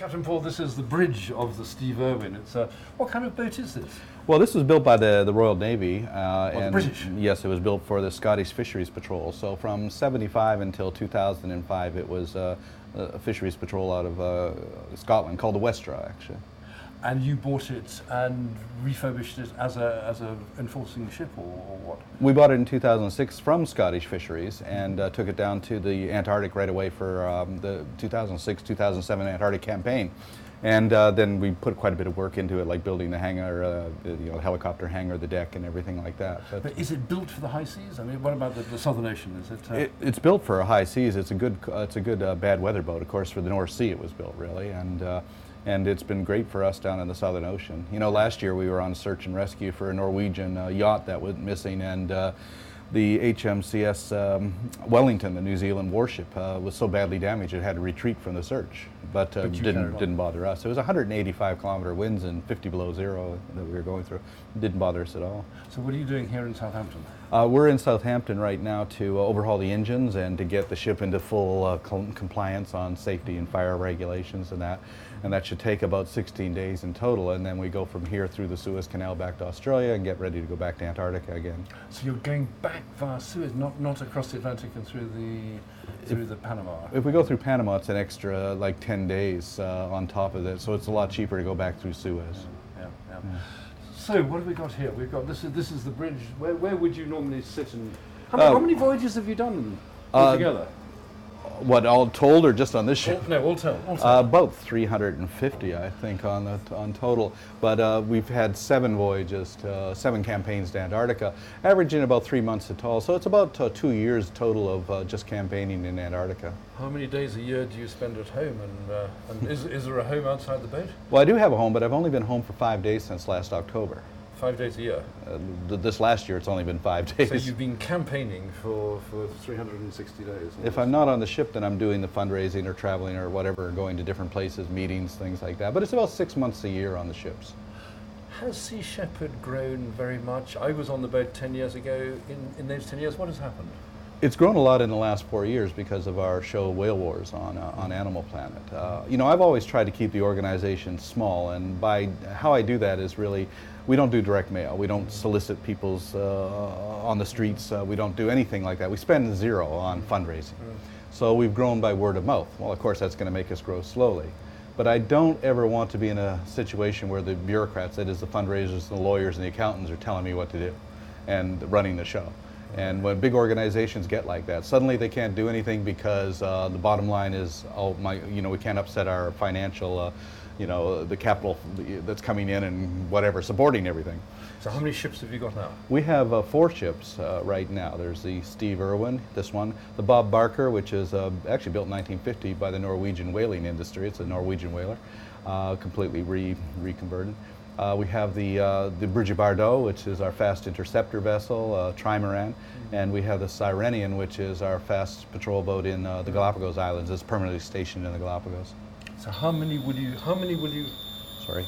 Captain Paul, this is the bridge of the Steve Irwin. It's what kind of boat is this? Well, this was built by the Royal Navy. The British? Yes, it was built for the Scottish Fisheries Patrol. So from 75 until 2005, it was a fisheries patrol out of Scotland called the Westra, actually. And you bought it and refurbished it as a enforcing ship, or what? We bought it in 2006 from Scottish Fisheries and took it down to the Antarctic right away for the 2006-2007 Antarctic campaign. And then we put quite a bit of work into it, like building the hangar, the helicopter hangar, the deck, and everything like that. But is it built for the high seas? I mean, what about the Southern Ocean? Is it? It's built for high seas. It's a good bad weather boat. Of course, for the North Sea, it was built really, and it's been great for us down in the Southern Ocean. You know, last year we were on search and rescue for a Norwegian yacht that went missing, and the HMCS Wellington, the New Zealand warship, was so badly damaged it had to retreat from the search, but didn't bother us. It was 185-kilometer winds and 50 below zero that we were going through. It didn't bother us at all. So what are you doing here in Southampton? We're in Southampton right now to overhaul the engines and to get the ship into full compliance on safety and fire regulations and that. And that should take about 16 days in total, and then we go from here through the Suez Canal back to Australia and get ready to go back to Antarctica again. So you're going back via Suez, not across the Atlantic and through the Panama? If we go through Panama, it's an extra like 10 days on top of it, so it's a lot cheaper to go back through Suez. Yeah. So what have we got here? We've got this is the bridge. Where would you normally sit? And how many voyages have you done altogether? What, all told or just on this ship? All told. About 350, I think, on total. But we've had 7 voyages, 7 campaigns to Antarctica, averaging about 3 months at all. So it's about 2 years total of just campaigning in Antarctica. How many days a year do you spend at home? And is there a home outside the boat? Well, I do have a home, but I've only been home for 5 days since last October. 5 days a year? This last year, it's only been 5 days. So you've been campaigning for 360 days? If I'm not on the ship, then I'm doing the fundraising or traveling or whatever, going to different places, meetings, things like that. But it's about 6 months a year on the ships. Has Sea Shepherd grown very much? I was on the boat 10 years ago. In those 10 years, what has happened? It's grown a lot in the last 4 years because of our show Whale Wars on Animal Planet. You know, I've always tried to keep the organization small, and by how I do that is really, we don't do direct mail. We don't solicit people's on the streets. We don't do anything like that. We spend 0 on fundraising. So we've grown by word of mouth. Well, of course, that's going to make us grow slowly. But I don't ever want to be in a situation where the bureaucrats, that is the fundraisers, the lawyers, and the accountants, are telling me what to do and running the show. And when big organizations get like that, suddenly they can't do anything because the bottom line is, we can't upset our financial, the capital that's coming in and whatever, supporting everything. So how many ships have you got now? We have 4 ships right now. There's the Steve Irwin, this one, the Bob Barker, which is actually built in 1950 by the Norwegian whaling industry. It's a Norwegian whaler, completely reconverted. We have the Bridget Bardot, which is our fast interceptor vessel, Trimaran, and we have the Sirenian, which is our fast patrol boat in the Galapagos Islands. It's permanently stationed in the Galapagos. So how many will you? Sorry.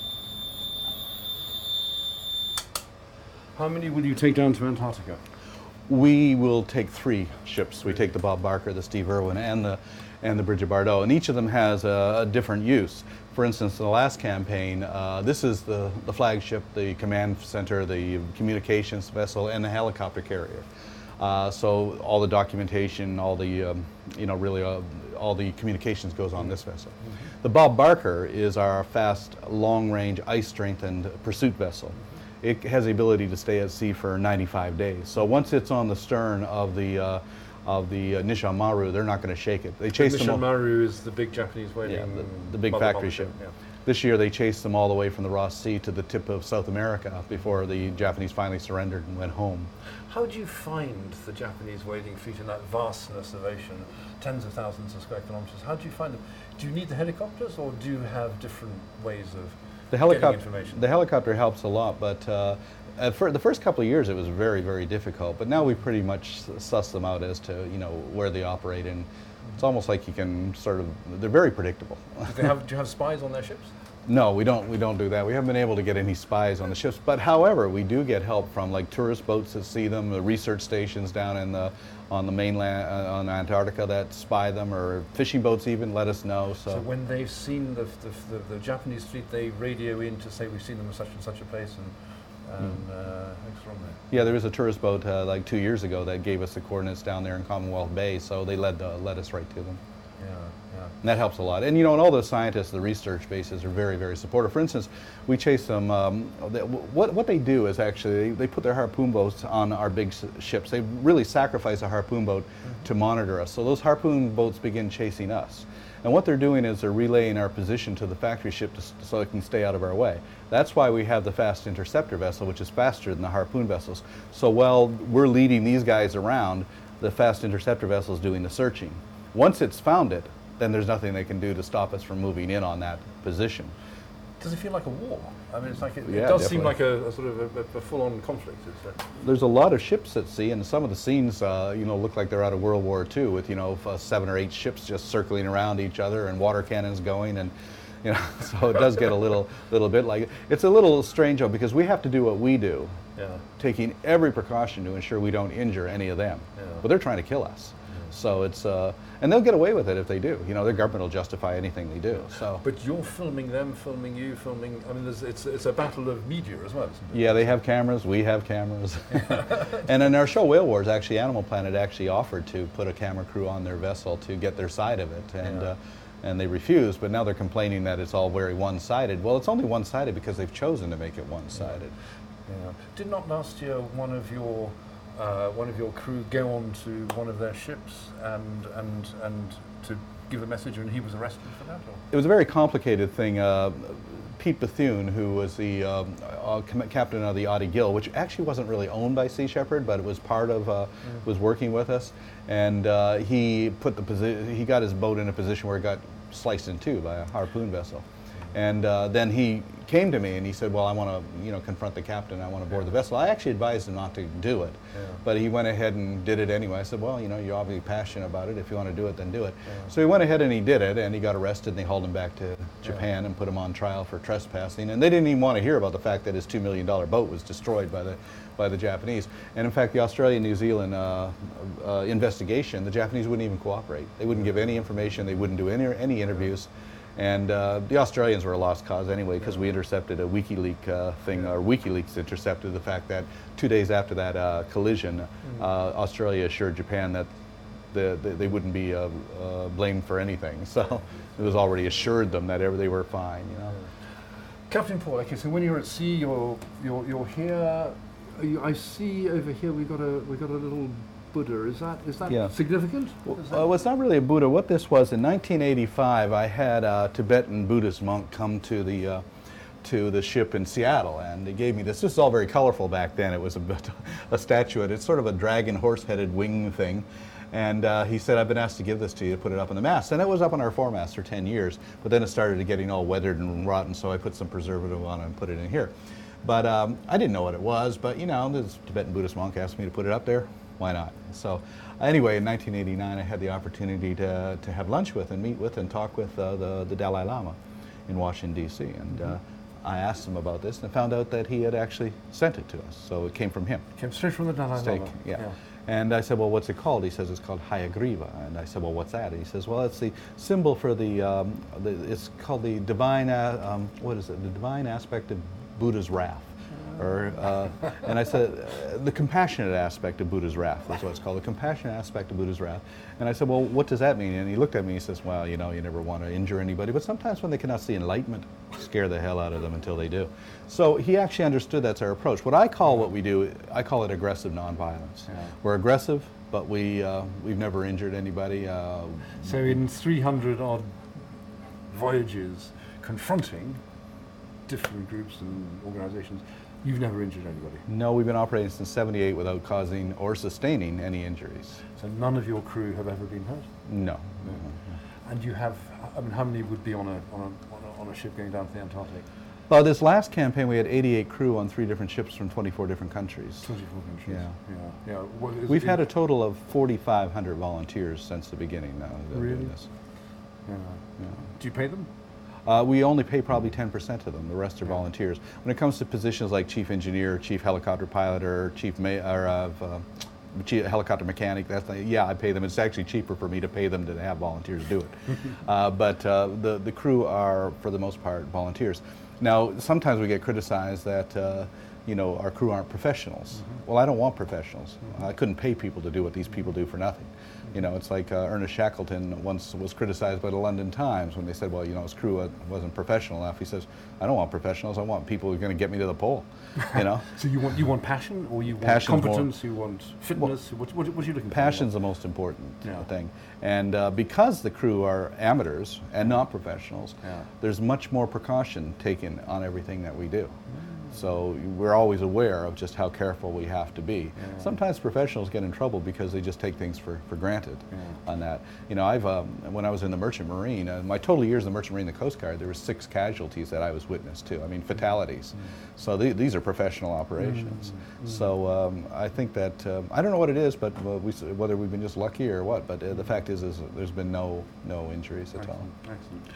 How many will you take down to Antarctica? We will take 3 ships. We take the Bob Barker, the Steve Irwin, and the Bridget Bardot, and each of them has a different use. For instance, in the last campaign, this is the flagship, the command center, the communications vessel, and the helicopter carrier. So all the documentation, all the all the communications goes on this vessel. The Bob Barker is our fast, long-range, ice-strengthened pursuit vessel. It has the ability to stay at sea for 95 days. So once it's on the stern of the Nishan Maru, they're not going to shake it. They chase them. Nishan Maru is the big Japanese whaling. Yeah, the big factory ship. Yeah. This year they chased them all the way from the Ross Sea to the tip of South America before the Japanese finally surrendered and went home. How do you find the Japanese whaling fleet in that vastness of ocean, tens of thousands of square kilometers? How do you find them? Do you need the helicopters, or do you have different ways of getting information? The helicopter helps a lot, but for the first couple of years it was very, very difficult. But now we pretty much suss them out as to where they operate, and it's almost like you can they're very predictable. Do you have spies on their ships? No, we don't do that. We haven't been able to get any spies on the ships. But however, we do get help from like tourist boats that see them, the research stations down on the mainland, on Antarctica that spy them, or fishing boats even let us know. So when they've seen the Japanese fleet, they radio in to say we've seen them in such and such a place, and extraordinary. Yeah, there was a tourist boat like 2 years ago that gave us the coordinates down there in Commonwealth Bay, so they led us right to them. And that helps a lot. And you know, and all the scientists, the research bases are very, very supportive. For instance, we chase them, what they do is actually, they put their harpoon boats on our big ships. They really sacrifice a harpoon boat to monitor us. So those harpoon boats begin chasing us. And what they're doing is they're relaying our position to the factory ship so it can stay out of our way. That's why we have the fast interceptor vessel, which is faster than the harpoon vessels. So while we're leading these guys around, the fast interceptor vessel is doing the searching. Once it's found it, then there's nothing they can do to stop us from moving in on that position. Does it feel like a war? I mean, it's like it Yeah, does definitely. seem like a sort of a full-on conflict. There's a lot of ships at sea, and some of the scenes, you know, look like they're out of World War II, with 7 or 8 ships just circling around each other and water cannons going, and you know, so it does get a little bit like it. It's a little strange though, because we have to do what we do, taking every precaution to ensure we don't injure any of them. But they're trying to kill us. So it's, and they'll get away with it if they do. You know, their government will justify anything they do. So. But you're filming them, filming you, filming. I mean, it's a battle of media as well, isn't it? Yeah, they have cameras. We have cameras. And in our show, Whale Wars, actually, Animal Planet actually offered to put a camera crew on their vessel to get their side of it, and they refused. But now they're complaining that it's all very one-sided. Well, it's only one-sided because they've chosen to make it one-sided. Yeah. Did not last year one of your crew go on to one of their ships and to give a message, and he was arrested for that? Or? It was a very complicated thing. Pete Bethune, who was the captain of the Audie Gill, which actually wasn't really owned by Sea Shepherd, but it was part of, was working with us, and he got his boat in a position where it got sliced in two by a harpoon vessel. And then he came to me and he said, well, I want to confront the captain, I want to board the vessel. I actually advised him not to do it, but he went ahead and did it anyway. I said, well, you're obviously passionate about it. If you want to do it, then do it. So he went ahead and he did it, and he got arrested, and they hauled him back to Japan and put him on trial for trespassing. And they didn't even want to hear about the fact that his $2 million boat was destroyed by the Japanese. And in fact, the Australia-New Zealand investigation, the Japanese wouldn't even cooperate. They wouldn't give any information. They wouldn't do any interviews. And the Australians were a lost cause anyway, because we intercepted a WikiLeaks thing, or WikiLeaks intercepted the fact that 2 days after that collision, Australia assured Japan that they wouldn't be blamed for anything. So it was already assured them that they were fine. Captain Paul, okay, so when you're at sea, you're here. I see over here we've got a little Buddha. Is that significant? Well, it's not really a Buddha. What this was, in 1985, I had a Tibetan Buddhist monk come to the ship in Seattle, and they gave me this. This is all very colorful back then. It was a statuette. It's sort of a dragon horse-headed wing thing. And he said, I've been asked to give this to you to put it up on the mast. And it was up on our foremast for 10 years, but then it started getting all weathered and rotten, so I put some preservative on it and put it in here. But I didn't know what it was, but this Tibetan Buddhist monk asked me to put it up there. Why not? So anyway, in 1989, I had the opportunity to have lunch with and meet with and talk with the Dalai Lama in Washington, D.C. And I asked him about this and I found out that he had actually sent it to us. So it came from him. Came straight from the Dalai Lama. Yeah. And I said, well, what's it called? He says, it's called Hayagriva. And I said, well, what's that? And he says, well, it's the symbol for it's called the divine, the divine aspect of Buddha's wrath. And I said, the compassionate aspect of Buddha's wrath is what it's called, the compassionate aspect of Buddha's wrath. And I said, well, what does that mean? And he looked at me and he says, well, you never want to injure anybody, but sometimes when they cannot see enlightenment, scare the hell out of them until they do. So he actually understood that's our approach. What we do, I call it aggressive nonviolence. We're aggressive, but we've never injured anybody. So in 300 odd voyages confronting different groups and organizations, you've never injured anybody? No, we've been operating since '78 without causing or sustaining any injuries. So none of your crew have ever been hurt? No. And you have, how many would be on a ship going down to the Antarctic? Well, this last campaign we had 88 crew on 3 different ships from 24 different countries. 24 countries. Yeah. We've had a total of 4,500 volunteers since the beginning now. Really? Yeah. Do you pay them? We only pay probably 10% of them. The rest are volunteers. When it comes to positions like chief engineer, chief helicopter pilot, or chief helicopter mechanic, yeah, I pay them. It's actually cheaper for me to pay them than to have volunteers do it. But the crew are, for the most part, volunteers. Now, sometimes we get criticized that our crew aren't professionals. Well, I don't want professionals. I couldn't pay people to do what these people do for nothing. It's like Ernest Shackleton once was criticized by the London Times when they said, well, his crew wasn't professional enough. He says, I don't want professionals. I want people who are going to get me to the pole. So you want passion, or you want competence, you want fitness? What are you looking for? Passion's the most important thing. And because the crew are amateurs and not professionals, there's much more precaution taken on everything that we do. So we're always aware of just how careful we have to be. Sometimes professionals get in trouble because they just take things for granted on that. I've when I was in the Merchant Marine, my total years in the Merchant Marine, the Coast Guard, there were 6 casualties that I was witness to. I mean, fatalities. So these are professional operations. So I think that I don't know what it is, but whether we've been just lucky or what. But the fact is there's been no injuries at all. Excellent.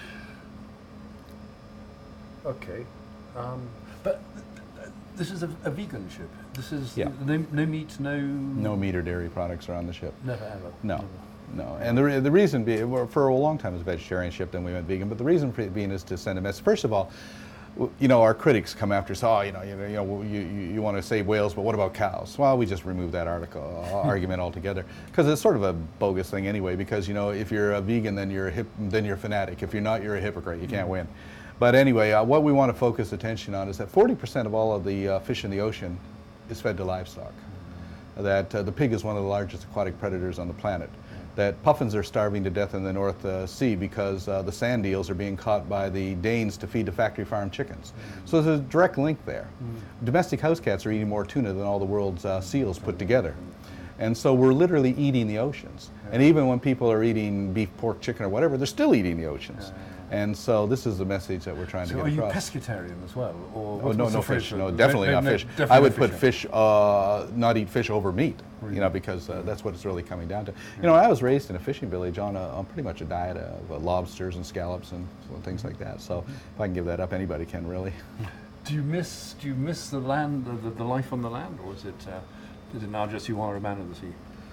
Okay. But this is a vegan ship. This is no meat, no meat or dairy products are on the ship. Never ever. No. And the reason being, for a long time it was a vegetarian ship, then we went vegan. But the reason for it being is to send a message. First of all, our critics come after us. Oh, you want to save whales, but what about cows? Well, we just remove that argument altogether, because it's sort of a bogus thing anyway. Because if you're a vegan, then you're a fanatic. If you're not, you're a hypocrite. You can't win. But anyway, what we want to focus attention on is that 40% of all of the fish in the ocean is fed to livestock. That the pig is one of the largest aquatic predators on the planet. That puffins are starving to death in the North Sea because the sand eels are being caught by the Danes to feed the factory farm chickens. So there's a direct link there. Domestic house cats are eating more tuna than all the world's seals put together. And so we're literally eating the oceans. And even when people are eating beef, pork, chicken, or whatever, they're still eating the oceans. And so this is the message that we're trying to get across. So are you pescatarian as well? Or no fish. No, definitely not fish. I would put fish, not eat fish over meat, because that's what it's really coming down to. I was raised in a fishing village on pretty much a diet of lobsters and scallops and things like that. So if I can give that up, anybody can really. Do you miss the land, the life on the land, or is it now just you are a man of the sea?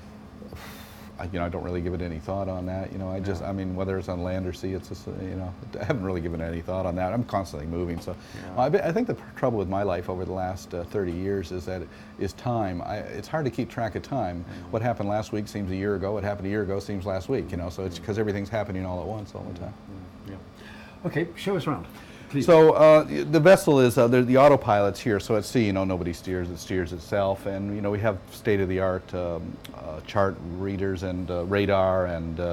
I don't really give it any thought on that. I mean, whether it's on land or sea, it's just, I haven't really given any thought on that. I'm constantly moving. So I think the trouble with my life over the last 30 years is that is time. It's hard to keep track of time. What happened last week seems a year ago. What happened a year ago seems last week, so it's because everything's happening all at once all the time. Okay, show us around. Please. So the vessel is, the autopilot's here, so at sea, nobody steers, it steers itself, and we have state-of-the-art chart readers and radar,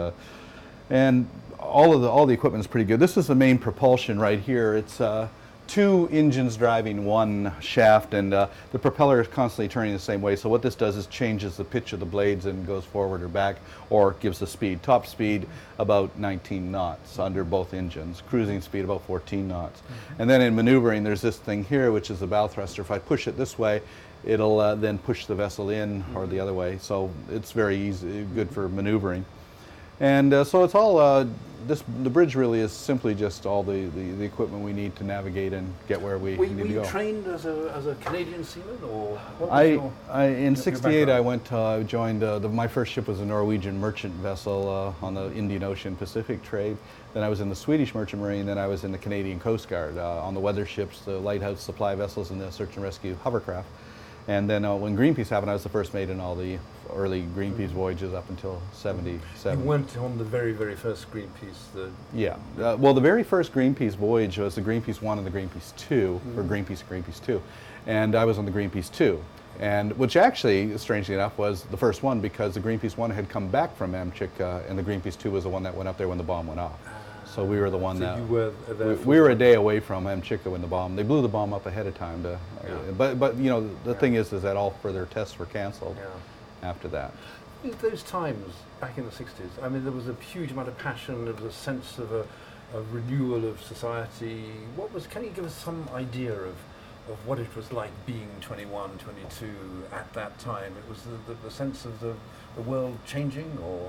and all the equipment is pretty good. This is the main propulsion right here. It's 2 engines driving 1 shaft, and the propeller is constantly turning the same way. So what this does is changes the pitch of the blades and goes forward or back, or gives the speed. Top speed about 19 knots under both engines. Cruising speed about 14 knots. And then in maneuvering, there's this thing here, which is the bow thruster. If I push it this way, it'll then push the vessel in or the other way. So it's very easy, good for maneuvering. And so it's all, the bridge really is simply just all the equipment we need to navigate and get where we need to go. Were you trained as a Canadian seaman, or what was in '68 I joined, my first ship was a Norwegian merchant vessel on the Indian Ocean Pacific trade. Then I was in the Swedish Merchant Marine, then I was in the Canadian Coast Guard on the weather ships, the lighthouse supply vessels, and the search and rescue hovercraft. And then when Greenpeace happened, I was the first mate in all the early Greenpeace voyages up until '77. You went on the very, very first Greenpeace? Yeah. Well, the very first Greenpeace voyage was the Greenpeace 1 and the Greenpeace 2, or Greenpeace 2. And I was on the Greenpeace 2. And which actually, strangely enough, was the first one because the Greenpeace 1 had come back from Amchick, and the Greenpeace 2 was the one that went up there when the bomb went off. So we were the one that you were there we were a day away from Amchitka when the bomb. They blew the bomb up ahead of time. But the thing is that all further tests were canceled after that. Those times back in the '60s, I mean, there was a huge amount of passion. There was a sense of a renewal of society. Can you give us some idea of what it was like being 21, 22 at that time? It was the sense of the world changing, or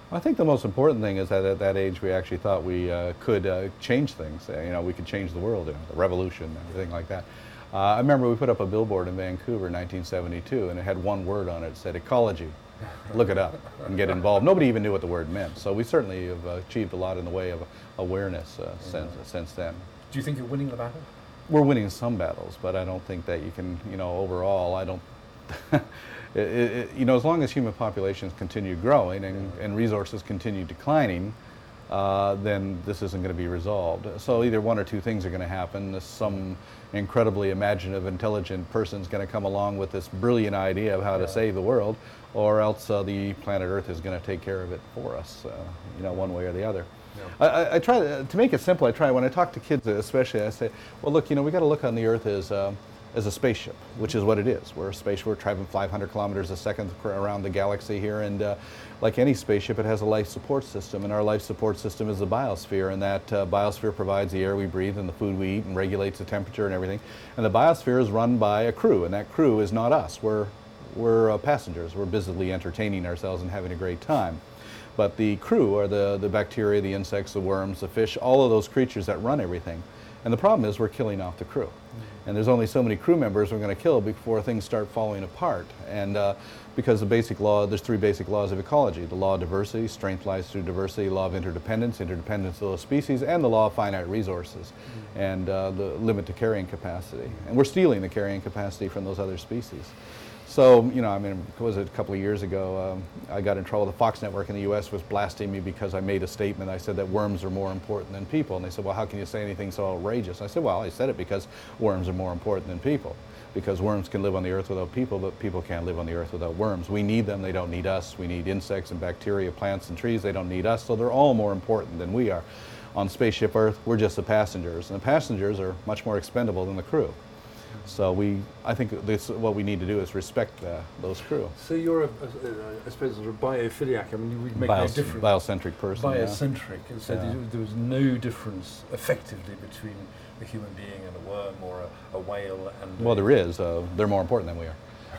I think the most important thing is that at that age we actually thought we could change things. We could change the world, the revolution, everything like that. I remember we put up a billboard in Vancouver in 1972, and it had one word on it. It said ecology. Look it up and get involved. Nobody even knew what the word meant. So we certainly have achieved a lot in the way of awareness since then. Do you think you're winning the battle? We're winning some battles, but I don't think that you can, overall, I don't, as long as human populations continue growing and resources continue declining, then this isn't going to be resolved. So either one or two things are going to happen. Some incredibly imaginative, intelligent person is going to come along with this brilliant idea of how to save the world, or else the planet Earth is going to take care of it for us, one way or the other. Yeah. I try to make it simple. When I talk to kids especially, I say, well, look, we got to look on the Earth as a spaceship, which is what it is. We're a spaceship. We're traveling 500 kilometers a second around the galaxy here, and like any spaceship, it has a life support system, and our life support system is the biosphere, and that biosphere provides the air we breathe and the food we eat and regulates the temperature and everything. And the biosphere is run by a crew, and that crew is not us. We're passengers. We're busily entertaining ourselves and having a great time. But the crew are the bacteria, the insects, the worms, the fish, all of those creatures that run everything. And the problem is we're killing off the crew. And there's only so many crew members we're going to kill before things start falling apart. And because there's three basic laws of ecology: the law of diversity, strength lies through diversity; law of interdependence of those species; and the law of finite resources, and the limit to carrying capacity. And we're stealing the carrying capacity from those other species. So, was it a couple of years ago, I got in trouble. The Fox network in the U.S. was blasting me because I made a statement. I said that worms are more important than people. And they said, well, how can you say anything so outrageous? I said, well, I said it because worms are more important than people. Because worms can live on the earth without people, but people can't live on the earth without worms. We need them. They don't need us. We need insects and bacteria, plants and trees. They don't need us. So they're all more important than we are. On Spaceship Earth, we're just the passengers. And the passengers are much more expendable than the crew. So I think what we need to do is respect those crew. So you're, I suppose, a biophiliac. You would make no difference. Biocentric person. Biocentric. Yeah. And so there was no difference, effectively, between a human being and a worm or a whale and... Well, there is. They're more important than we are.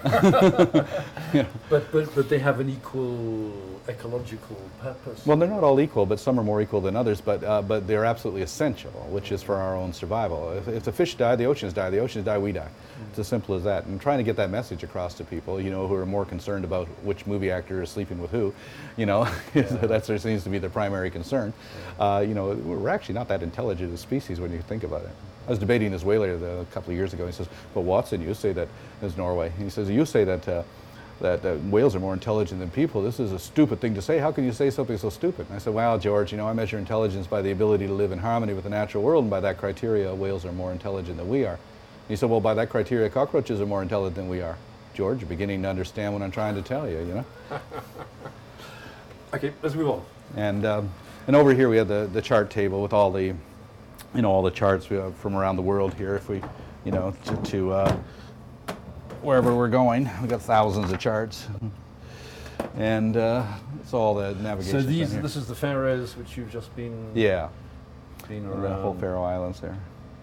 But they have an equal ecological purpose. Well, they're not all equal, but some are more equal than others. But they're absolutely essential, which is for our own survival. If the fish die, the oceans die. The oceans die, we die. It's as simple as that. And trying to get that message across to people, who are more concerned about which movie actor is sleeping with who, that seems to be their primary concern. We're actually not that intelligent a species when you think about it. I was debating this whaler a couple of years ago. He says, "But Watson, you say that," is Norway. He says, "You say that whales are more intelligent than people. This is a stupid thing to say. How can you say something so stupid?" And I said, "Well, George, I measure intelligence by the ability to live in harmony with the natural world, and by that criteria, whales are more intelligent than we are." And he said, "Well, by that criteria, cockroaches are more intelligent than we are." George, you're beginning to understand what I'm trying to tell you. Okay, let's move on. And over here we have the chart table with all the all the charts we have from around the world here. If we, to wherever we're going, we've got thousands of charts, and it's all the navigation. So this is the Faroes, which you've just been. Yeah. Been around the whole Faroe Islands there.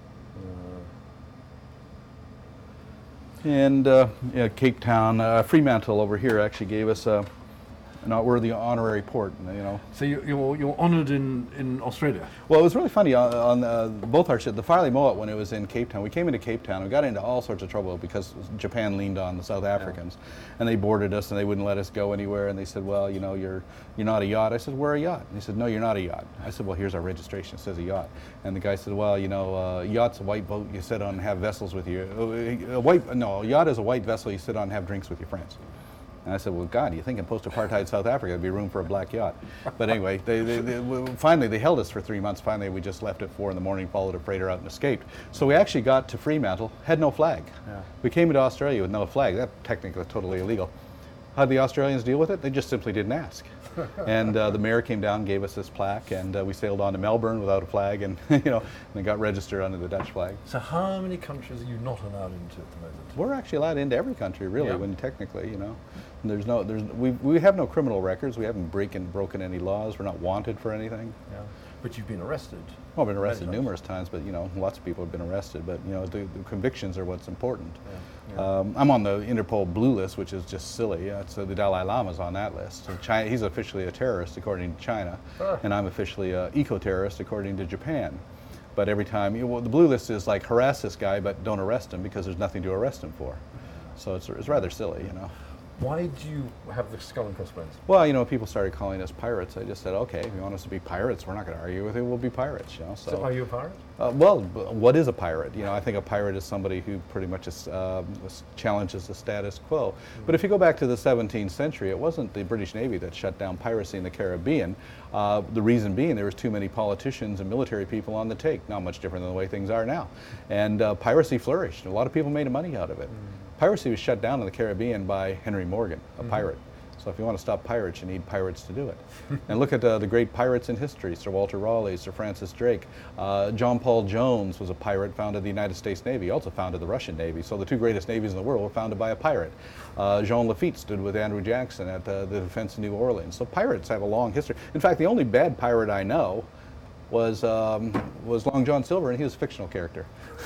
And Cape Town, Fremantle over here actually gave us we're the honorary port, So you're honoured in Australia? Well, it was really funny on both our ships. The Farley Mowat, when it was in Cape Town, we came into Cape Town and got into all sorts of trouble because Japan leaned on the South Africans, and they boarded us and they wouldn't let us go anywhere. And they said, "Well, you're not a yacht." I said, "We're a yacht." And he said, "No, you're not a yacht." I said, "Well, here's our registration. It says a yacht." And the guy said, "Well, yacht's a white boat you sit on and have vessels with you. A yacht is a white vessel you sit on and have drinks with your friends." And I said, "Well, God, you think in post-apartheid South Africa there'd be room for a black yacht?" But anyway, finally they held us for 3 months. Finally, we just left at 4 in the morning, followed a freighter out and escaped. So we actually got to Fremantle, had no flag. Yeah. We came into Australia with no flag. That's technically totally illegal. How did the Australians deal with it? They just simply didn't ask. And the mayor came down and gave us this plaque, and we sailed on to Melbourne without a flag, and and got registered under the Dutch flag. So how many countries are you not allowed into at the moment? We're actually allowed into every country, really, when technically, we have no criminal records. We haven't broken any laws. We're not wanted for anything. Yeah. But you've been arrested. Well, I've been arrested numerous times, but lots of people have been arrested. But the convictions are what's important. Yeah. I'm on the Interpol blue list, which is just silly. So the Dalai Lama's on that list. China, he's officially a terrorist according to China, and I'm officially an eco-terrorist according to Japan. But every time, the blue list is like harass this guy, but don't arrest him because there's nothing to arrest him for. So it's rather silly, Why do you have the skull and crossbones? Well, people started calling us pirates. I just said, okay, if you want us to be pirates, we're not going to argue with it. We'll be pirates, So are you a pirate? Well, what is a pirate? I think a pirate is somebody who pretty much challenges the status quo. But if you go back to the 17th century, it wasn't the British Navy that shut down piracy in the Caribbean. The reason being there was too many politicians and military people on the take. Not much different than the way things are now. And piracy flourished. A lot of people made money out of it. Piracy was shut down in the Caribbean by Henry Morgan, a pirate. So if you want to stop pirates, you need pirates to do it. And look at the great pirates in history, Sir Walter Raleigh, Sir Francis Drake. John Paul Jones was a pirate, founded the United States Navy, also founded the Russian Navy. So the two greatest navies in the world were founded by a pirate. Jean Lafitte stood with Andrew Jackson at the defense of New Orleans. So pirates have a long history. In fact, the only bad pirate I know was Long John Silver, and he was a fictional character.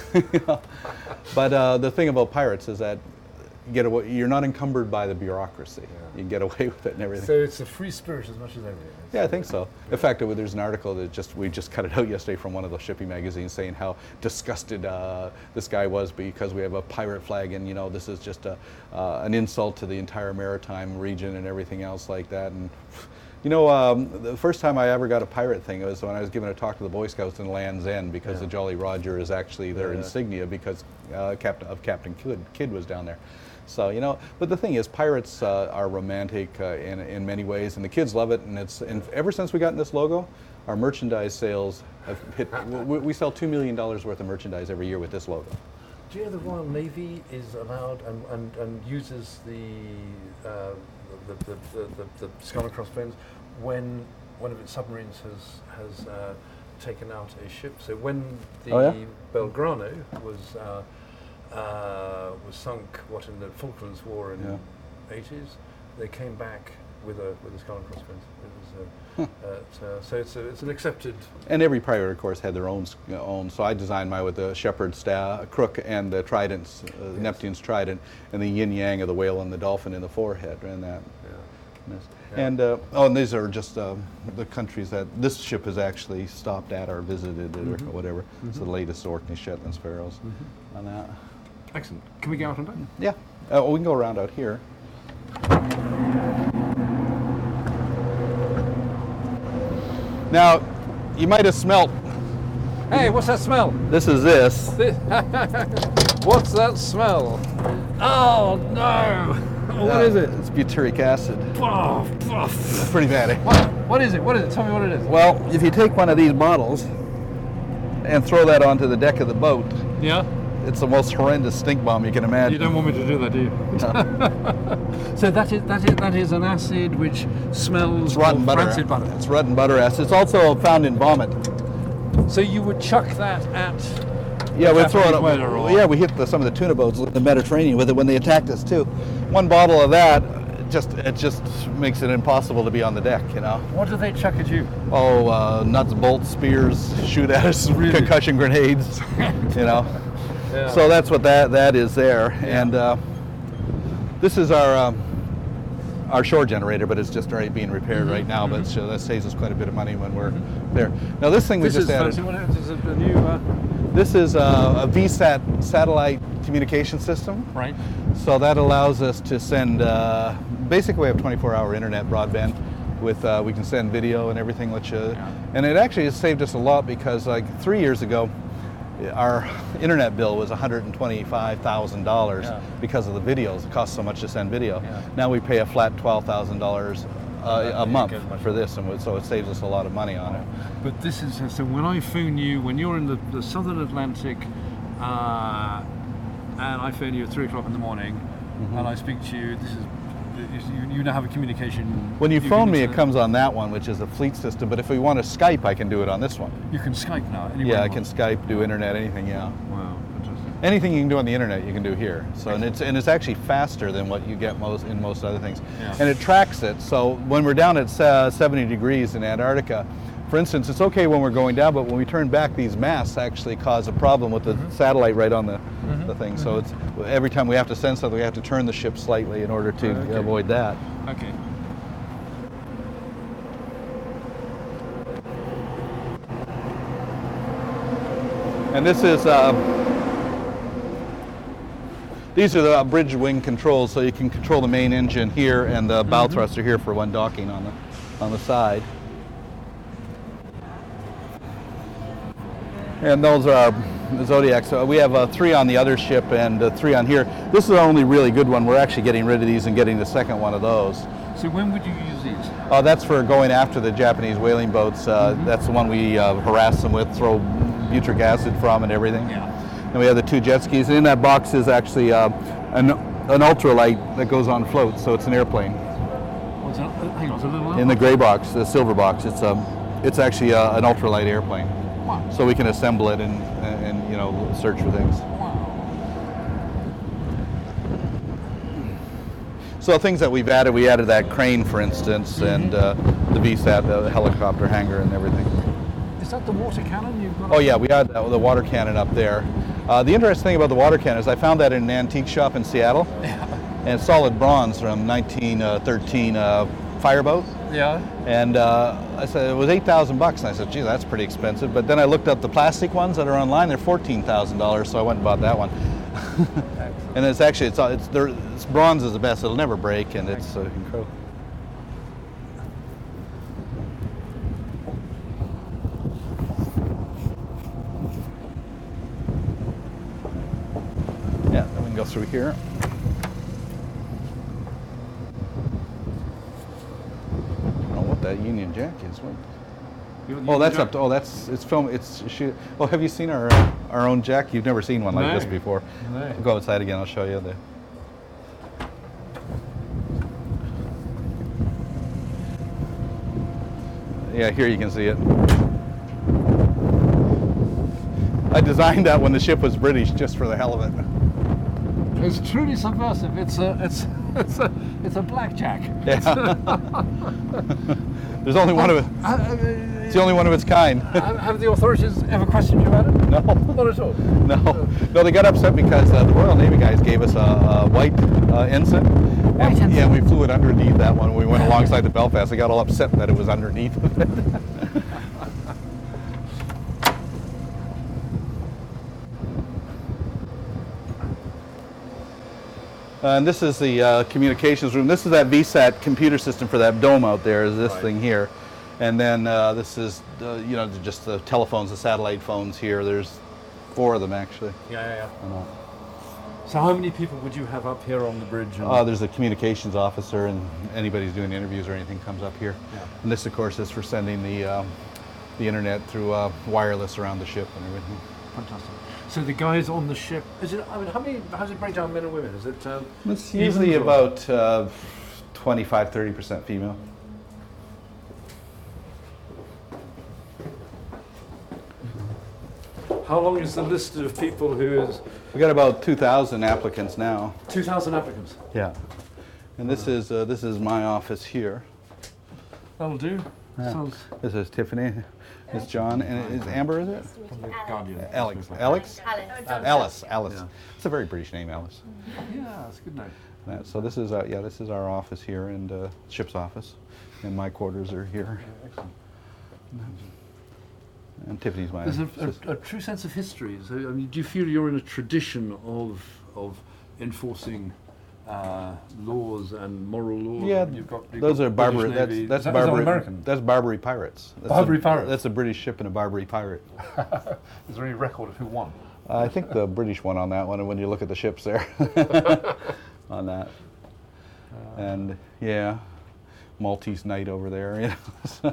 But the thing about pirates is that you're not encumbered by the bureaucracy. You can get away with it and everything. So it's a free spirit as much as everything. Yeah, I think so. In fact, there's an article that we just cut it out yesterday from one of the shipping magazines saying how disgusted this guy was because we have a pirate flag, and this is just an insult to the entire maritime region and everything else like that. And the first time I ever got a pirate thing was when I was giving a talk to the Boy Scouts in Land's End, because the Jolly Roger is actually their insignia because Captain Kidd was down there. So, but the thing is, pirates are romantic in many ways, and the kids love it. And ever since we got in this logo, our merchandise sales have hit. We sell $2 million worth of merchandise every year with this logo. Do you know the Royal Navy is allowed and uses the skull and crossbones when one of its submarines has taken out a ship? So when the Belgrano was sunk, in the Falklands War in the 80s, they came back with a skull and crossbones. So it's an accepted. And every pirate, of course, had their own. So I designed mine with the shepherd's crook and the tridents, Neptune's trident, and the yin yang of the whale and the dolphin in the forehead, and that. And and these are just the countries that this ship has actually stopped at or visited or whatever. It's the latest Orkney Shetland Sparrows on that. Excellent. Can we go out on that? Yeah. We can go around out here. Now, you might have smelt. Hey, what's that smell? This is this. What's that smell? Oh no! What is it? It's butyric acid. It's pretty bad. What is it? What is it? Tell me what it is. Well, if you take one of these bottles and throw that onto the deck of the boat, it's the most horrendous stink bomb you can imagine. You don't want me to do that, do you? No. So that is an acid which smells rotten butter. Rancid butter. It's rotten butter acid. It's also found in vomit. So you would chuck that at? Yeah, we throw it. Yeah, we hit some of the tuna boats in the Mediterranean with it when they attacked us too. One bottle of that, it just makes it impossible to be on the deck, What do they chuck at you? Oh, nuts, bolts, spears, shoot at us, really? Concussion grenades, Yeah. So that's what that is there, and this is our shore generator, but it's just being repaired right now. But that saves us quite a bit of money when we're there. Now this thing we just added. This is a VSAT satellite communication system. Right. So that allows us to send. Basically, we have 24-hour internet broadband. We can send video and everything, and it actually has saved us a lot because 3 years ago, our internet bill was $125,000 because of the videos. It costs so much to send video. Now we pay a flat $12,000 a month for this, and so it saves us a lot of money on it. But this is so. When I phone you, when you're in the southern Atlantic, and I phone you at 3 o'clock in the morning, and I speak to you, this is. You now have a communication. When you phone me, it comes on that one, which is a fleet system. But if we want to Skype, I can do it on this one. You can Skype now. Yeah, I can Skype, do internet, anything. Yeah. Wow, fantastic. Anything you can do on the internet, you can do here. So and it's actually faster than what you get in most other things. Yeah. And it tracks it. So when we're down at 70 degrees in Antarctica, For instance, it's okay when we're going down, but when we turn back, these masts actually cause a problem with the satellite right on the thing. So it's every time we have to send something, we have to turn the ship slightly in order to avoid that. Okay. And this is these are the bridge wing controls, so you can control the main engine here and the bow thruster here for when docking on the side. And those are the Zodiacs. So we have 3 on the other ship and 3 on here. This is our only really good one. We're actually getting rid of these and getting the second one of those. So when would you use these? That's for going after the Japanese whaling boats. That's the one we harass them with, throw butyric acid from and everything. Yeah. And we have the 2 jet skis. And in that box is actually an ultralight that goes on float, so it's an airplane. What's that? Hang on, it's a little. In the gray box, the silver box, it's actually an ultralight airplane. Wow. So we can assemble it and you know, search for things. Wow. So things that we've added, we added that crane, for instance, and the VSAT, the helicopter hangar, and everything. Is that the water cannon you've got? Oh yeah, we had the water cannon up there. The interesting thing about the water cannon is I found that in an antique shop in Seattle, and solid bronze from 1913 fireboat. Yeah. And I said it was $8,000, and I said, "Geez, that's pretty expensive." But then I looked up the plastic ones that are online; they're $14,000. So I went and bought that one. And it's actually it's bronze is the best; it'll never break, and it's incredible. Yeah, then we can go through here. That Union Jack is. Oh, that's up to. Oh, it's film. It's shoot. Oh, have you seen our own Jack? You've never seen one like this before. No. We'll go outside again. I'll show you the. Yeah, here you can see it. I designed that when the ship was British, just for the hell of it. It's truly subversive. It's a blackjack. Yeah. There's only one of it. It's the only one of its kind. Have the authorities ever questioned you about it? No. Not at all? No. They got upset because the Royal Navy guys gave us a white ensign. White ensign? Yeah, we flew it underneath that one. We went alongside the Belfast. They got all upset that it was underneath of it. And this is the communications room. This is that VSAT computer system for that dome out there, is this thing here. And then this is, you know, just the telephones, the satellite phones here. There's 4 of them, actually. Yeah. So how many people would you have up here on the bridge? There's a communications officer, and anybody who's doing interviews or anything comes up here. Yeah. And this, of course, is for sending the internet through wireless around the ship and everything. Fantastic. So the guys on the ship, is it? I mean, how does it break down men and women? Is it? It's usually about 25-30% female. How long is the list of people who is? We got about 2,000 applicants now. 2,000 applicants. Yeah. And this is my office here. That'll do. Yeah. This is Tiffany. It's John, and is Amber, is it? Alex. Alice. Yeah. It's a very British name, Alice. Yeah, it's a good name. So this is this is our office here, and ship's office, and my quarters are here. Yeah, excellent. And Tiffany's my. There's a true sense of history. So, I mean, do you feel you're in a tradition of enforcing laws and moral laws? Yeah, those are Barbary. That's Barbary. American. That's Barbary pirates. Barbary pirates. That's a British ship and a Barbary pirate. Is there any record of who won? I think the British won on that one, and when you look at the ships there, on that, and yeah, Maltese Knight over there, you know.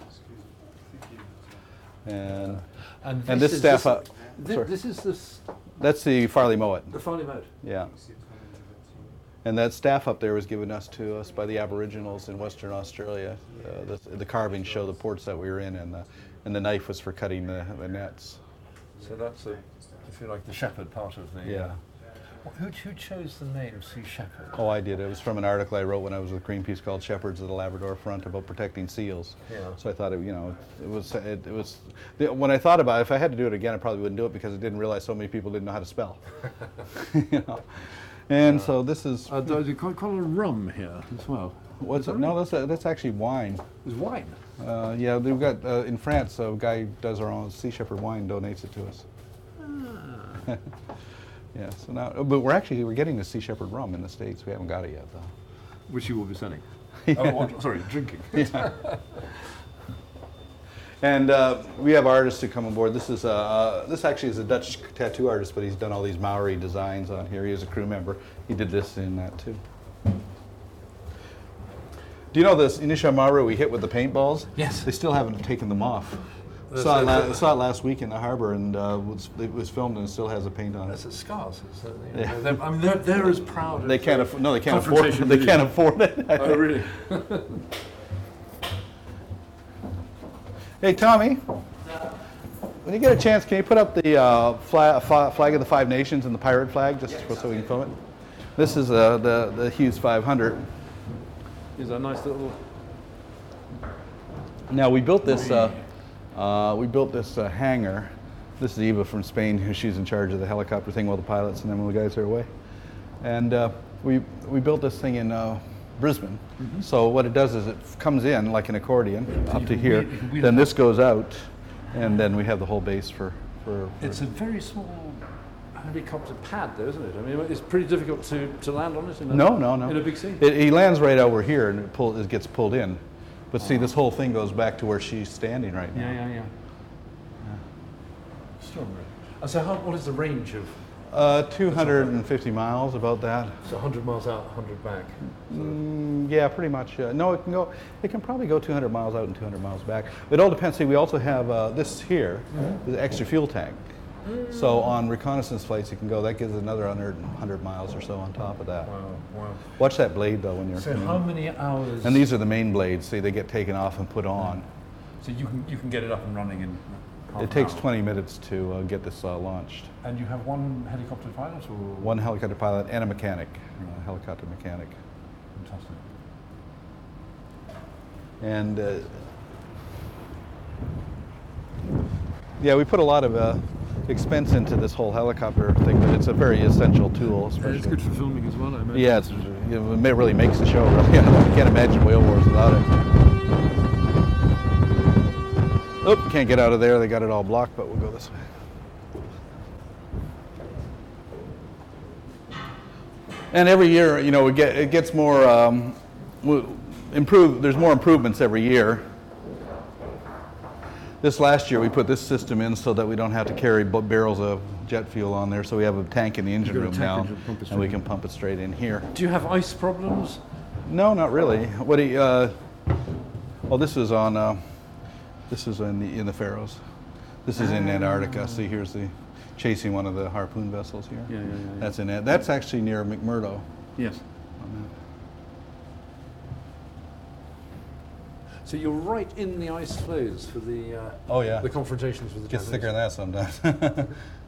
Yeah. And this staff. This is this. That's the Farley Mowat. The Farley Mowat. Yeah. And that staff up there was given to us by the Aboriginals in Western Australia. The carvings show the ports that we were in, and the knife was for cutting the nets. So that's if you like, the shepherd part of the. Yeah. Who chose the name Sea Shepherd? Oh, I did. It was from an article I wrote when I was with Greenpeace called "Shepherds of the Labrador Front" about protecting seals. Yeah. So I thought it was when I thought about it, if I had to do it again, I probably wouldn't do it because I didn't realize so many people didn't know how to spell. You know. And so this is. There's quite a lot of rum here as well. What's it? No, that's actually wine. There's wine. Yeah, they've got in France a guy who does our own Sea Shepherd wine, donates it to us. Ah. Yeah. So now, but we're getting the Sea Shepherd rum in the States. We haven't got it yet, though. Which you will be selling. Yeah. Oh, sorry, drinking. Yeah. And we have artists who come on board. This actually is a Dutch tattoo artist, but he's done all these Maori designs on here. He was a crew member. He did this in that too. Do you know this Inisha Maru we hit with the paintballs? Yes. They still haven't taken them off. Saw it last week in the harbor, and it was filmed, and it still has the paint on it. That's scars. Yeah. I mean, they're as proud. They can't afford. No, they can't afford it. They can't afford it. Oh, really? Hey, Tommy. When you get a chance, can you put up the flag of the Five Nations and the pirate flag, just so we can film it? This is the Hughes 500. Is a nice little. Now we built this. Hangar. This is Eva from Spain. She's in charge of the helicopter thing while the pilots and then when the guys are away. And we built this thing in Brisbane. Mm-hmm. So what it does is it comes in like an accordion up to here. Then this goes out, and then we have the whole base for. It's a very small helicopter pad, though, isn't it? I mean, it's pretty difficult to land on it. No. In a big sea. He lands right over here, and it gets pulled in. But see, this whole thing goes back to where she's standing right now. Yeah. Extraordinary. And so, what is the range of? 250 miles, about that. So 100 miles out, 100 back. Yeah, pretty much. No, it can probably go 200 miles out and 200 miles back. It all depends. See, we also have this here, the extra fuel tank. So on reconnaissance flights, you can go. That gives another 100 miles or so on top of that. Wow. Watch that blade though when you're. So how many hours? And these are the main blades. See, they get taken off and put on. So you can get it up and running in. It takes 20 minutes to get this launched. And you have one helicopter pilot, or one helicopter pilot and a mechanic, a helicopter mechanic. Fantastic. And yeah, we put a lot of expense into this whole helicopter thing, but it's a very essential tool. It's good for filming as well, I imagine. Yeah, it really makes the show. Really, I can't imagine Whale Wars without it. Oop, can't get out of there. They got it all blocked, but we'll go this way. And every year, it gets more improved. There's more improvements every year. This last year, we put this system in so that we don't have to carry barrels of jet fuel on there. So we have a tank in the engine room now, and we can pump it straight in here. Do you have ice problems? No, not really. This is on. This is in the Faroes. This is in Antarctica. See, here's chasing one of the harpoon vessels here. Yeah. That's in it. That's actually near McMurdo. Yes. So you're right in the ice floes for the the confrontations with the Gets Japanese. thicker than that sometimes.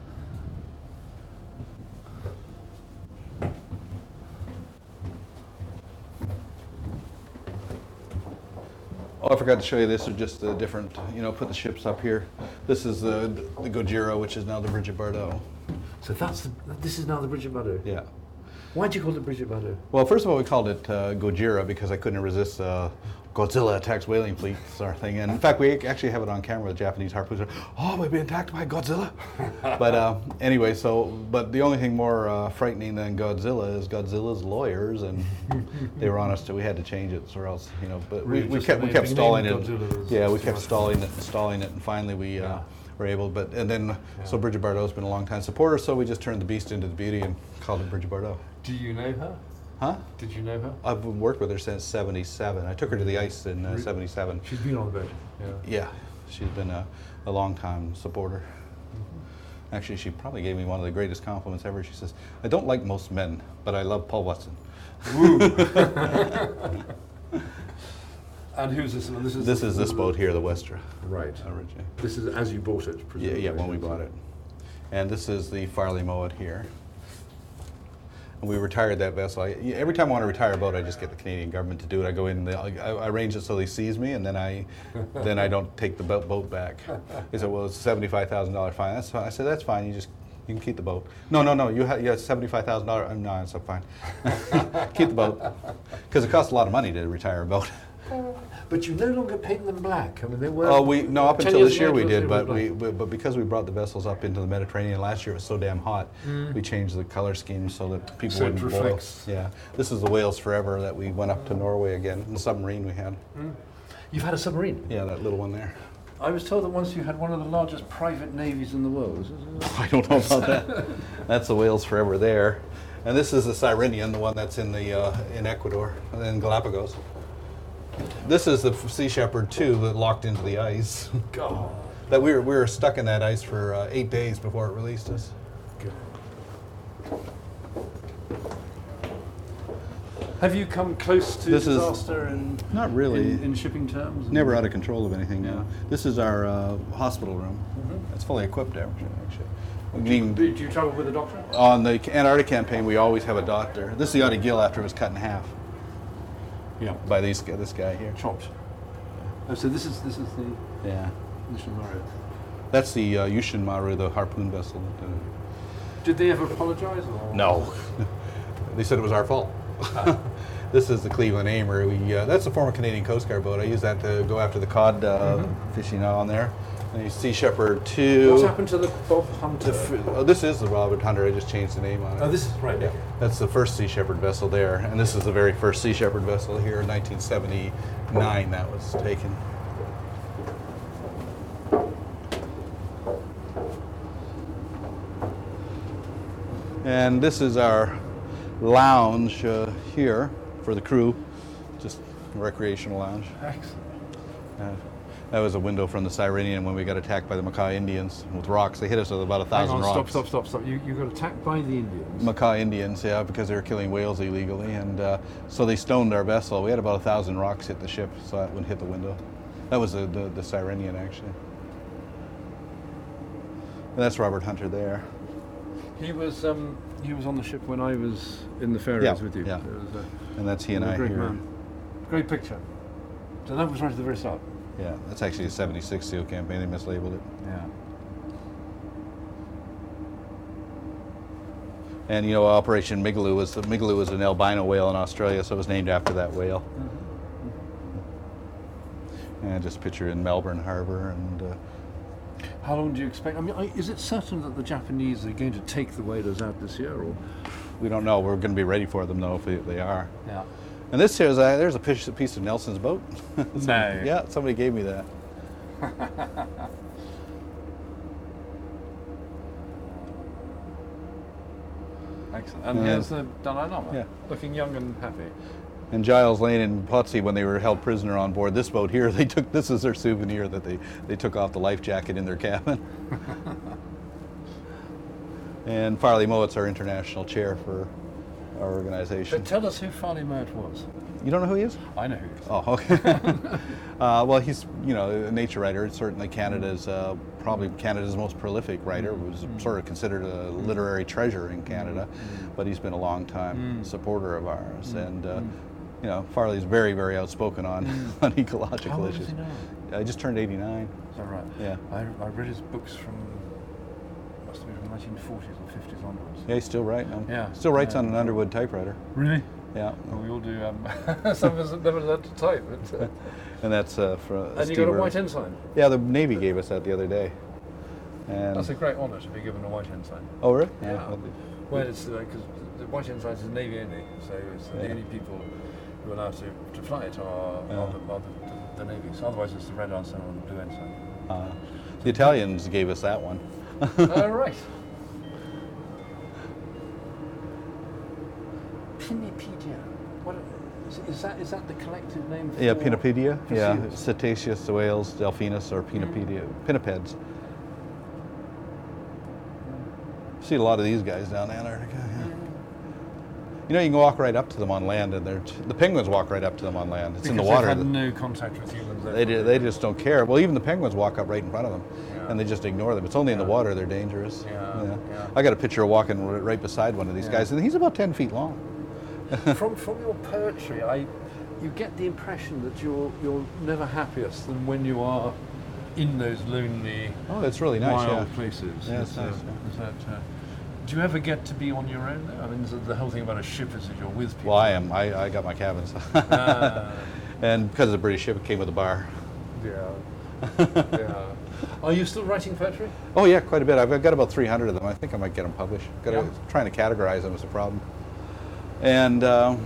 Oh, I forgot to show you this. Are just the different, put the ships up here. This is the Gojira, which is now the Bridget Bardot. So this is now the Bridget Bardot? Yeah. Why did you call it Bridget Bardot? Well, first of all, we called it Gojira because I couldn't resist Godzilla attacks whaling fleet sort of thing. And in fact, we actually have it on camera with Japanese harpooners. Oh, we've been attacked by Godzilla. But anyway, but the only thing more frightening than Godzilla is Godzilla's lawyers, and they were on us, so we had to change it, or else, But we kept stalling it. Yeah, we kept stalling it, and finally we were able. So Bridget Bardot's been a long time supporter, so we just turned the beast into the beauty and called it Bridget Bardot. Do you know her? Huh? Did you know her? I've worked with her since '77. I took her to the ice in '77. She's been on the boat. Yeah, she's been a long-time supporter. Mm-hmm. Actually, she probably gave me one of the greatest compliments ever. She says, "I don't like most men, but I love Paul Watson." And who's this one? This is this boat here, the Westra. Right. Originally. This is as you bought it, presumably. Yeah, when we bought it. And this is the Farley Mowat here. And we retired that vessel. Every time I want to retire a boat, I just get the Canadian government to do it. I go in, I arrange it so they seize me, and then I don't take the boat back. They said, well, it's a $75,000 fine. That's fine. I said, that's fine. You can keep the boat. No, you have $75,000. No, it's fine. Keep the boat, because it costs a lot of money to retire a boat. But you no longer paint them black. I mean, they were. Oh, up until this year we did, but because we brought the vessels up into the Mediterranean last year, it was so damn hot. We changed the color scheme so that people wouldn't boil. Yeah, this is the Whales Forever that we went up to Norway again. The submarine we had. You've had a submarine? Yeah, that little one there. I was told that once you had one of the largest private navies in the world. I don't know about that. That's the Whales Forever there, and this is the Sirenian, the one that's in Ecuador, in Galapagos. This is the Sea Shepherd 2 that locked into the ice. God. That we were stuck in that ice for 8 days before it released us. God. Have you come close to disaster not really in shipping terms? Never out of control of anything. No. This is our hospital room. It's fully equipped, actually. Do you travel with a doctor? On the Antarctic campaign, we always have a doctor. This is the Otter Gill after it was cut in half. Yeah. By this guy here. Chopped. Oh, so this is the Yushin Maru. That's the Yushin Maru, the harpoon vessel. Did they ever apologize? Or? No. They said it was our fault. This is the Cleveland Aimer. That's a former Canadian Coast Guard boat. I use that to go after the cod fishing on there. And Sea Shepherd 2. What's happened to the Bob Hunter? This is the Robert Hunter. I just changed the name on it. Oh, this is right. Yeah. That's the first Sea Shepherd vessel there, and this is the very first Sea Shepherd vessel here in 1979 that was taken. And this is our lounge here for the crew, just a recreational lounge. Excellent. That was a window from the Sirenian when we got attacked by the Makah Indians with rocks. They hit us with about 1,000 rocks. Stop. You got attacked by the Indians? Makah Indians, yeah, because they were killing whales illegally. And so they stoned our vessel. We had about 1,000 rocks hit the ship, so that wouldn't hit the window. That was the Sirenian, actually. And that's Robert Hunter there. He was on the ship when I was in the Faroes with you. Yeah. And that's he and I great here. Man. Great picture. So that was right at the very start. Yeah, that's actually a 76 SEAL campaign. They mislabeled it. Yeah. And Operation Migaloo was an albino whale in Australia, so it was named after that whale. And just picture in Melbourne Harbour. And how long do you expect? I mean, is it certain that the Japanese are going to take the whalers out this year, or? We don't know. We're going to be ready for them, though, if they are. Yeah. And this here there's a piece of Nelson's boat. No. Yeah, somebody gave me that. Excellent. And here's the Dalai Lama, looking young and happy. And Giles Lane and Potsy, when they were held prisoner on board this boat here, this is their souvenir that they took off the life jacket in their cabin. And Farley Mowat's our international chair for our organization. But tell us who Farley Mowat was. You don't know who he is? I know who he is. Oh, okay. Well, he's a nature writer. Certainly probably Canada's most prolific writer. Was sort of considered a literary treasure in Canada, but he's been a long time supporter of ours. And Farley's very, very outspoken on ecological issues. How old is he now? I just turned 89. Is that right? Yeah. I read his books from 1940s or 50s onwards. Yeah, he's still writing. Yeah. Still writes on an Underwood typewriter. Really? Yeah. Well, we all do. Some of us have never learned to type. And that's for. And you got a white ensign. Yeah, the Navy gave us that the other day. And that's a great honour to be given a white ensign. Oh, really? Yeah. Well, it's because the white ensign is Navy only, so it's the only people who are allowed to fly it are the Navy. So otherwise, it's the red ensign or the blue ensign. The Italians gave us that one. Right. Pinnipedia. What is that the collective name for? Yeah, Pinnipedia. Yeah, Cetaceous whales, Delphinus, or Pinnipedia. Pinnipeds. See a lot of these guys down in Antarctica. Yeah. You know, you can walk right up to them on land, and the penguins walk right up to them on land. It's in the water. They've had no contact with humans. They just don't care. Well, even the penguins walk up right in front of them, and they just ignore them. It's only in the water they're dangerous. Yeah. I got a picture of walking right beside one of these guys, and he's about 10 feet long. From your poetry, you get the impression that you're never happiest than when you are in those lonely, it's really nice, wild places. Yeah, it's nice. Do you ever get to be on your own there? I mean, the whole thing about a ship is that you're with people. Well, I am. I got my cabins. And because of the British ship, it came with a bar. Yeah. Are you still writing poetry? Oh, yeah, quite a bit. I've got about 300 of them. I think I might get them published. Trying to categorize them is a problem. And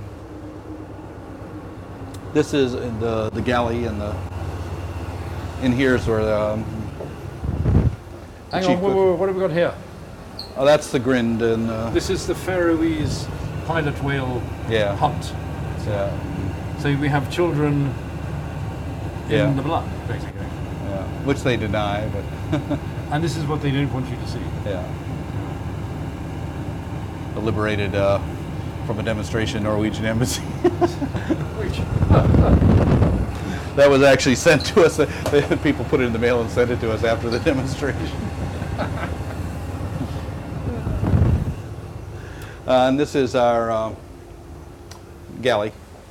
this is the galley, and in here's where hang on, what have we got here? Oh, that's the Grind, and this is the Faroese pilot whale hunt. Yeah. So we have children in the blood, basically. Yeah. Which they deny, but. And this is what they don't want you to see. Yeah. Liberated from a demonstration in Norwegian embassy. That was actually sent to us. People put it in the mail and sent it to us after the demonstration. And this is our galley.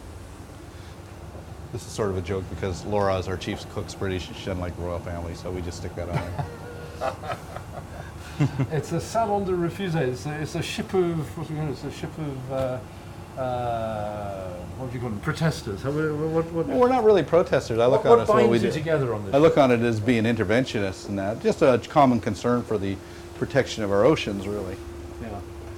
This is sort of a joke because Laura is our chief cook's British. She doesn't like the royal family, so we just stick that on there. It's a Salon de Refusés. It's a ship of, what do you call it? It's a ship of, what do you call them? Protesters. What We're not really protesters. I look on us what we binds do. you together on this? I look on it as being interventionists and that. Just a common concern for the protection of our oceans, really. Yeah.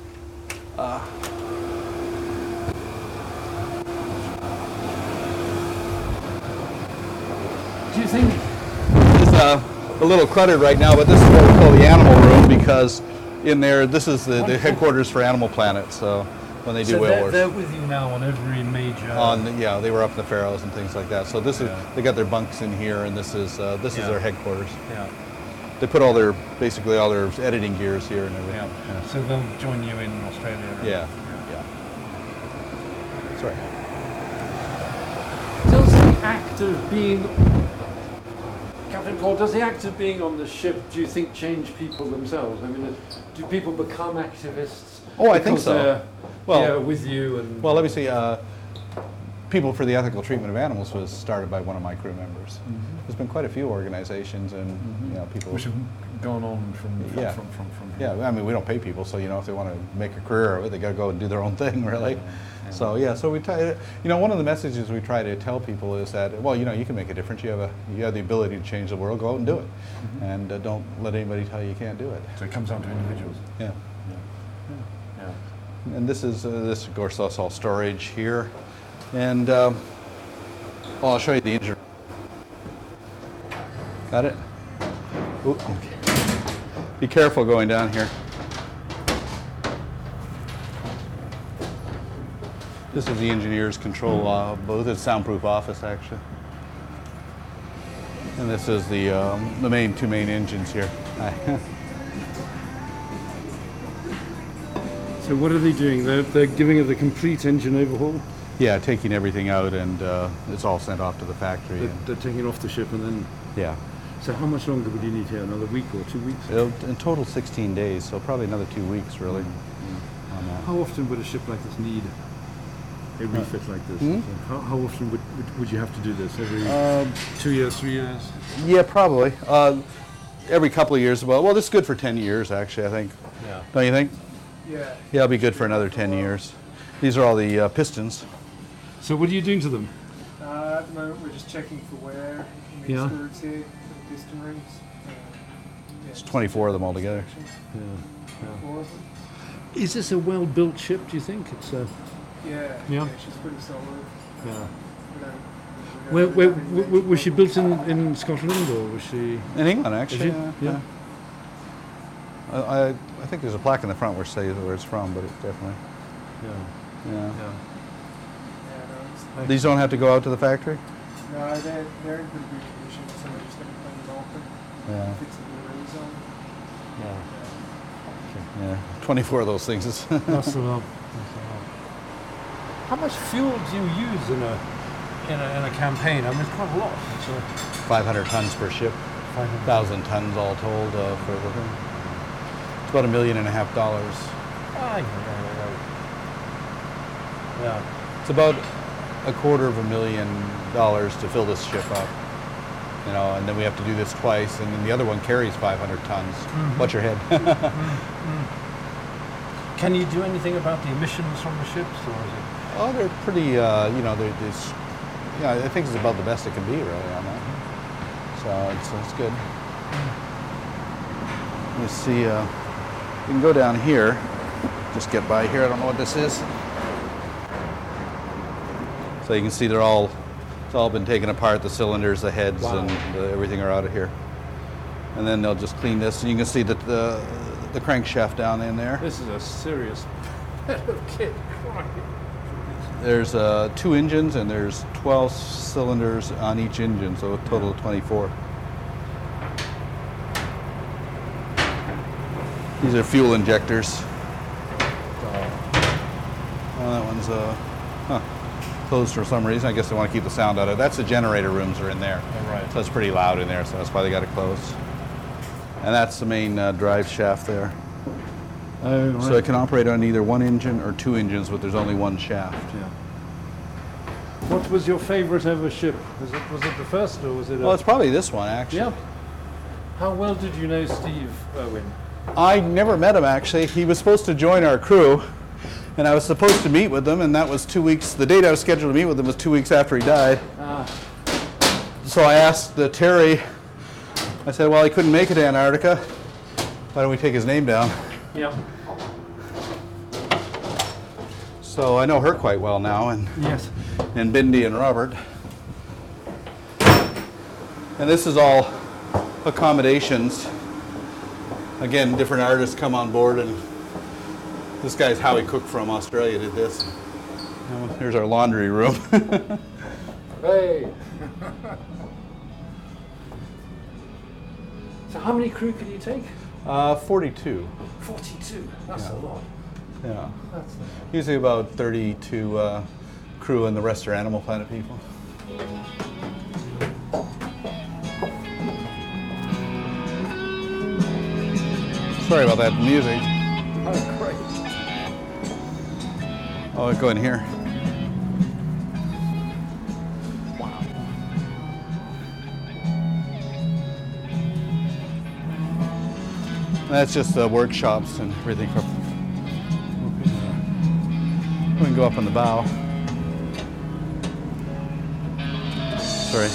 Do you think it's a little cluttered right now, but this is what we call the animal room because in there, this is the headquarters for Animal Planet. So when they do whale wars, they're with you now on every major. They were up in the Faroes and things like that. So this is they got their bunks in here, and this is their headquarters. Yeah. They put basically all their editing gears here and everything. Yeah. So they'll join you in Australia. Yeah. That's right. Does the act of being, Captain Paul, does the act of being on the ship, do you think, change people themselves? I mean, do people become activists? Oh, I think so. Well, with you and. Well, let me see. People for the Ethical Treatment of Animals was started by one of my crew members. Mm-hmm. There's been quite a few organizations and people which have gone on from here. Yeah, I mean we don't pay people, so if they want to make a career of it, they got to go and do their own thing, really. Yeah. So we try. One of the messages we try to tell people is that you can make a difference. You have the ability to change the world. Go out and do it, and don't let anybody tell you can't do it. So it comes down to individuals. Yeah. And this is of course that's all storage here. And I'll show you the engine. Got it? Ooh, okay. Be careful going down here. This is the engineer's control booth. It's a soundproof office, actually. And this is the two main engines here. So what are they doing? They're giving it the complete engine overhaul? Yeah, taking everything out, and it's all sent off to the factory. They're taking it off the ship and then... Yeah. So how much longer would you need here? Another week or 2 weeks? In total 16 days, so probably another 2 weeks, really. On that. How often would a ship like this need a refit like this? How often would you have to do this? Every 2 years, 3 years? Yeah, probably. Every couple of years. Well, this is good for 10 years, actually, I think. Yeah. Don't you think? Yeah. Yeah, it'll be good for another 10 years. These are all the pistons. So what are you doing to them? At the moment we're just checking for wear. Yeah. Screws here for the piston rings. It's 24 of them altogether. Four of them. Is this a well-built ship, do you think? It's Yeah, she's pretty solid. Yeah. Was she built in Scotland or was she... In England, actually. Yeah. I think there's a plaque in the front which says where it's from, but it definitely. Yeah. No, These don't have to go out to the factory? no, they're in pretty good condition. Somebody's going to clean them open. Yeah. Fix the rings on. Yeah. 24 of those things. That's a lot. How much fuel do you use in a campaign? I mean, it's quite a lot. It's 500 tons per ship. 1,000 tons all told for everything. It's about $1.5 million. Yeah. It's about $250,000 to fill this ship up. You know, and then we have to do this twice, and then the other one carries 500 tons. Mm-hmm. Watch your head. Can you do anything about the emissions from the ships, or is it? Oh, they're pretty. You know, I think it's about the best it can be, really, on that. So it's good. Let me see. You can go down here. Just get by here. I don't know what this is. So you can see it's all been taken apart. The cylinders, the heads, and everything are out of here. And then they'll just clean this, and you can see that the crankshaft down in there. This is a serious bit of kit. There's 2 engines, and there's 12 cylinders on each engine, so a total of 24. These are fuel injectors. Oh, that one's closed for some reason. I guess they want to keep the sound out of it. That's the generator rooms are in there. Oh, right. So it's pretty loud in there, so that's why they got it closed. And that's the main drive shaft there. Oh, right. So it can operate on either 1 engine or 2 engines, but there's only 1 shaft. Yeah. What was your favorite ever ship? Was it the first, or was it? Well, it's probably this one, actually. Yeah. How well did you know Steve Irwin? I never met him, actually. He was supposed to join our crew, and I was supposed to meet with him, and that was 2 weeks. The date I was scheduled to meet with him was 2 weeks after he died. So I asked Terry, I said, well, he couldn't make it to Antarctica. Why don't we take his name down? Yeah. So I know her quite well now, and Yes. and Bindi and Robert. And this is all accommodations. Again, different artists come on board, and this guy's Howie Cook from Australia did this. Here's our laundry room. Hey. So how many crew can you take? 42. 42. That's a lot. Yeah. That's Usually about 32 crew, and the rest are Animal Planet people. Sorry about that music. Oh, great. Oh, go in here. Wow. That's just the workshops and everything. We can go up on the bow. Sorry.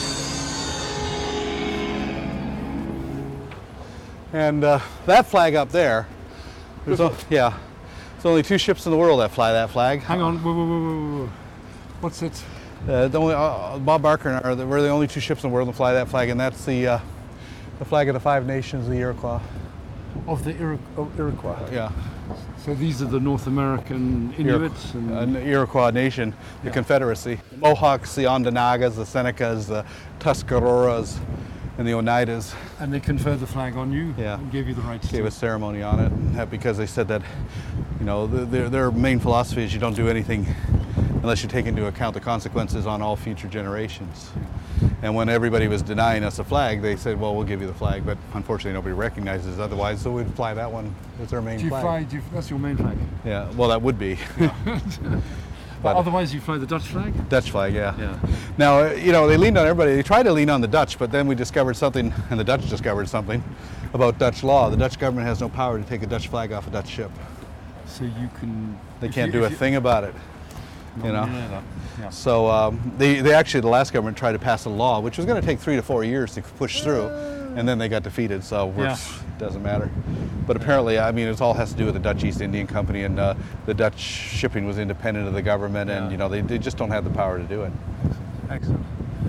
And that flag up there, there's only 2 ships in the world that fly that flag. Hang on. Whoa. What's it? The only Bob Barker and I we're the only 2 ships in the world that fly that flag, and that's the flag of the 5 nations, the Iroquois. Of the Iroquois. Yeah. So these are the North American Inuits? An Iroquois nation, the Confederacy. The Mohawks, the Ondanagas, the Senecas, the Tuscaroras, and the Oneidas. And they conferred the flag on you? Yeah. And gave you the right to Gave a ceremony on it, and because they said that, you know, their main philosophy is you don't do anything unless you take into account the consequences on all future generations. And when everybody was denying us a flag, they said, well, we'll give you the flag, but unfortunately nobody recognizes it otherwise, so we'd fly that one as our main flag. That's your main flag? Yeah, well, that would be. But otherwise you fly the Dutch flag? Dutch flag, yeah. Yeah. Now, you know, they leaned on everybody. They tried to lean on the Dutch, but then we discovered something, and the Dutch discovered something about Dutch law. The Dutch government has no power to take a Dutch flag off a Dutch ship. So you can... They can't do a thing about it. You know. Yeah. So they actually, the last government tried to pass a law, which was going to take 3 to 4 years to push through, and then they got defeated. So it doesn't matter. But apparently, I mean, it all has to do with the Dutch East Indian Company, and the Dutch shipping was independent of the government, and you know they just don't have the power to do it. Excellent.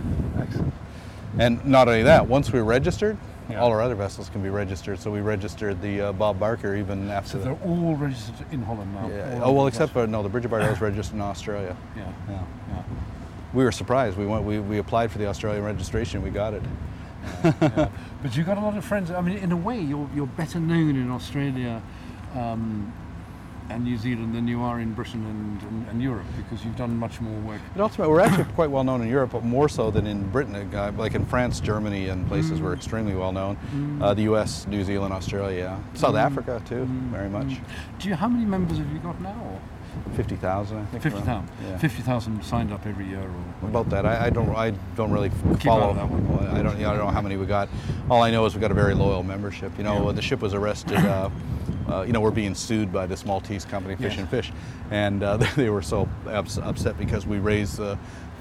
And not only that, once we're registered, all our other vessels can be registered. So we registered the Bob Barker even after. So they're all registered in Holland now. Yeah. Oh well, except for the Bridget Bardot was registered in Australia. Yeah. We were surprised. We applied for the Australian registration. We got it. Yeah. But you got a lot of friends. I mean, in a way, you're better known in Australia and New Zealand than you are in Britain and Europe, because you've done much more work. But ultimately, we're actually quite well known in Europe, but more so than in Britain. Like in France, Germany, and places we're extremely well known. The U.S., New Zealand, Australia, South Africa too, very much. How many members have you got now? 50,000, I think. 50,000. Yeah. 50,000 signed up every year, or about that. I don't really Keep follow. on that one. I don't know how many we got. All I know is we got a very loyal membership. When the ship was arrested, we're being sued by this Maltese company, Fish and Fish, and they were so upset because we raised the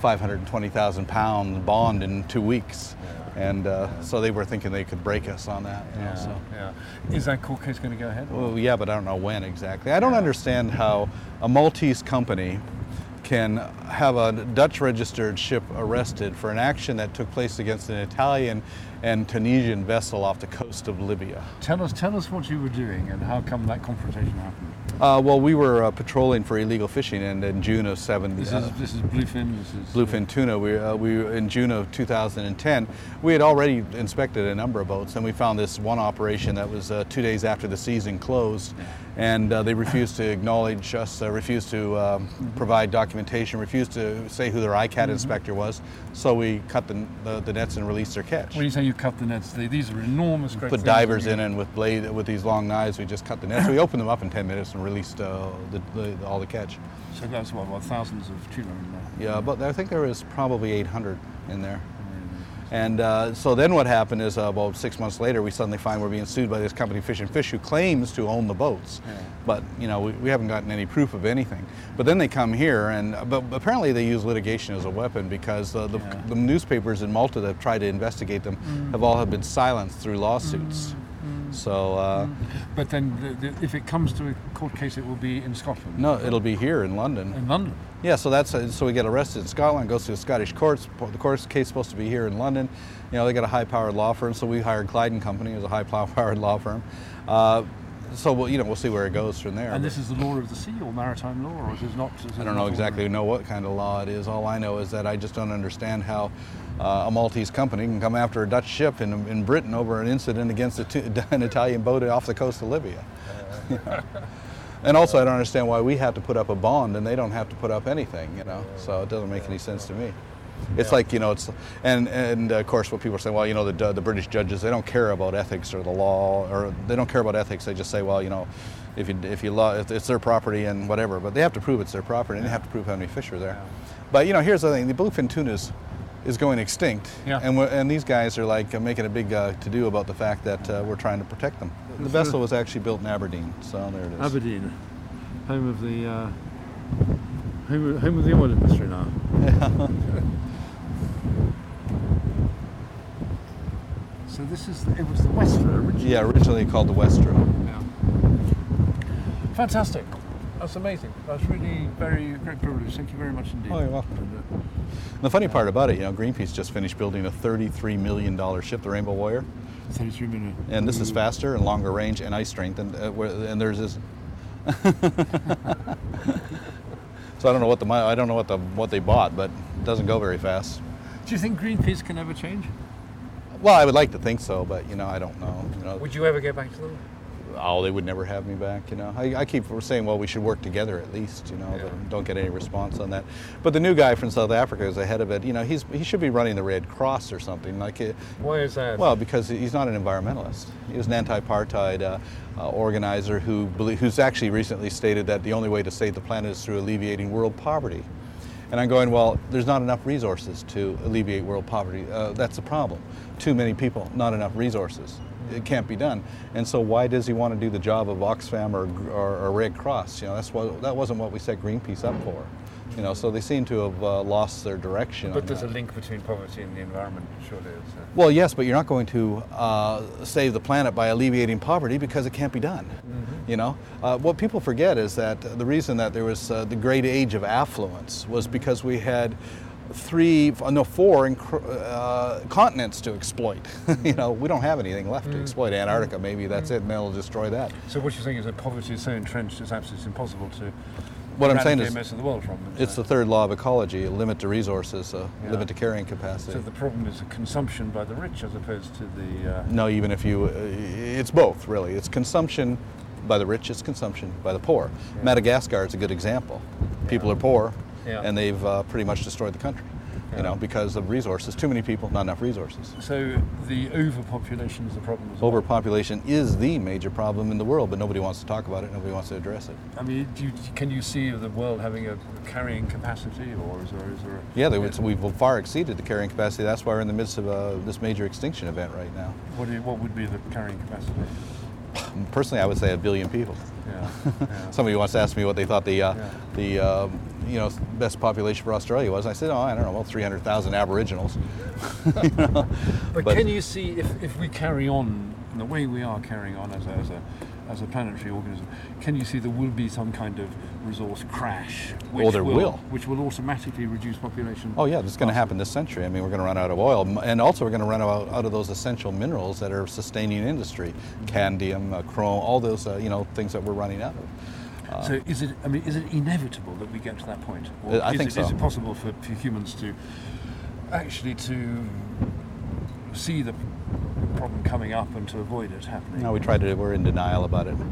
£520,000 bond in 2 weeks. And so they were thinking they could break us on that. Is that court case going to go ahead? Well, yeah, but I don't know when exactly. I don't understand how a Maltese company can have a Dutch-registered ship arrested for an action that took place against an Italian and Tunisian vessel off the coast of Libya. Tell us what you were doing and how come that confrontation happened. Well, we were patrolling for illegal fishing, and in June of This is bluefin. Bluefin tuna. We in June of 2010, we had already inspected a number of boats, and we found this one operation that was 2 days after the season closed, and they refused to acknowledge us, refused to provide documentation, refused to say who their ICAT inspector was. So we cut the nets and released their catch. When you say you cut the nets, these are enormous. Great Put divers in, and with these long knives, we just cut the nets. We opened them up in 10 minutes and released all the catch. So that's what thousands of tuna in there. Yeah, but I think there was probably 800 in there. And so then what happened is about 6 months later, we suddenly find we're being sued by this company, Fish and Fish, who claims to own the boats. But we haven't gotten any proof of anything. But then they come here, but apparently they use litigation as a weapon, because the newspapers in Malta that have tried to investigate them have been silenced through lawsuits. So, but then, if it comes to a court case, it will be in Scotland. No, it'll be here in London. In London. Yeah, so we get arrested in Scotland, goes to the Scottish courts. The court case is supposed to be here in London. They got a high-powered law firm, so we hired Clyde & Company as a high-powered law firm. So we'll see where it goes from there. And this is the law of the sea, or maritime law, or is it not? I don't know exactly what kind of law it is. All I know is that I just don't understand how a Maltese company can come after a Dutch ship in Britain over an incident against an Italian boat off the coast of Libya. And also, I don't understand why we have to put up a bond and they don't have to put up anything. So it doesn't make any sense to me. It's like, and of course what people are saying, well, the British judges, they don't care about ethics or the law, or they don't care about ethics. They just say, well, if it's their property and whatever, but they have to prove it's their property, and they have to prove how many fish are there. But here's the thing: the bluefin tuna is going extinct, and these guys are like making a big to-do about the fact that we're trying to protect them. The vessel was actually built in Aberdeen, so there it is. Aberdeen, home of the oil industry now. So it was the Westra originally? Yeah, originally called the Westra. Yeah. Fantastic. That's amazing. That's really very great privilege. Thank you very much indeed. Oh, you're welcome. The funny part about it, Greenpeace just finished building a $33 million ship, the Rainbow Warrior. 33 million. And this is faster and longer range and ice strength, and there's this. So I don't know what they bought, but it doesn't go very fast. Do you think Greenpeace can ever change? Well, I would like to think so, but I don't know. Would you ever get back to them? Oh, they would never have me back. I keep saying, well, we should work together at least. But don't get any response on that. But the new guy from South Africa is ahead of it. he should be running the Red Cross or something like it. Why is that? Well, because he's not an environmentalist. He was an anti-apartheid organizer who's actually recently stated that the only way to save the planet is through alleviating world poverty. And I'm going, well, there's not enough resources to alleviate world poverty. That's the problem. Too many people, not enough resources. It can't be done. And so why does he want to do the job of Oxfam or Red Cross? That wasn't what we set Greenpeace up for. So they seem to have lost their direction. But there's a link between poverty and the environment, surely. Well, yes, but you're not going to save the planet by alleviating poverty, because it can't be done. Mm-hmm. What people forget is that the reason that there was the great age of affluence was because we had 4 continents to exploit. We don't have anything left to exploit. Antarctica, maybe that's it, and they'll destroy that. So what you're saying is that poverty is so entrenched, it's absolutely impossible to what I'm saying is most of the world from. It's the third law of ecology: limit to resources, limit to carrying capacity. So the problem is consumption by the rich as opposed to the. No, even if it's both really. It's consumption by the rich, it's consumption. By the poor. Madagascar is a good example. People are poor, and they've pretty much destroyed the country. You know, because of resources. Too many people, not enough resources. So the overpopulation is the problem as well? Overpopulation is the major problem in the world, but nobody wants to talk about it, nobody wants to address it. I mean, can you see the world having a carrying capacity, or is there a... Yeah, we've far exceeded the carrying capacity. That's why we're in the midst of this major extinction event right now. What would be the carrying capacity? Personally, I would say 1 billion people. Somebody wants to ask me what they thought the best population for Australia was. I said, I don't know, well, 300,000 Aboriginals. But can you see if we carry on in the way we are carrying on as a planetary organism, can you see there will be some kind of resource crash? Which will automatically reduce population? Oh yeah, that's going to happen this century. I mean, we're going to run out of oil, and also we're going to run out of those essential minerals that are sustaining industry, cadmium, chrome, all those things that we're running out of. So is it inevitable that we get to that point? Or I think so. Is it possible for humans to actually see the problem coming up and to avoid it happening? No, we're in denial about it.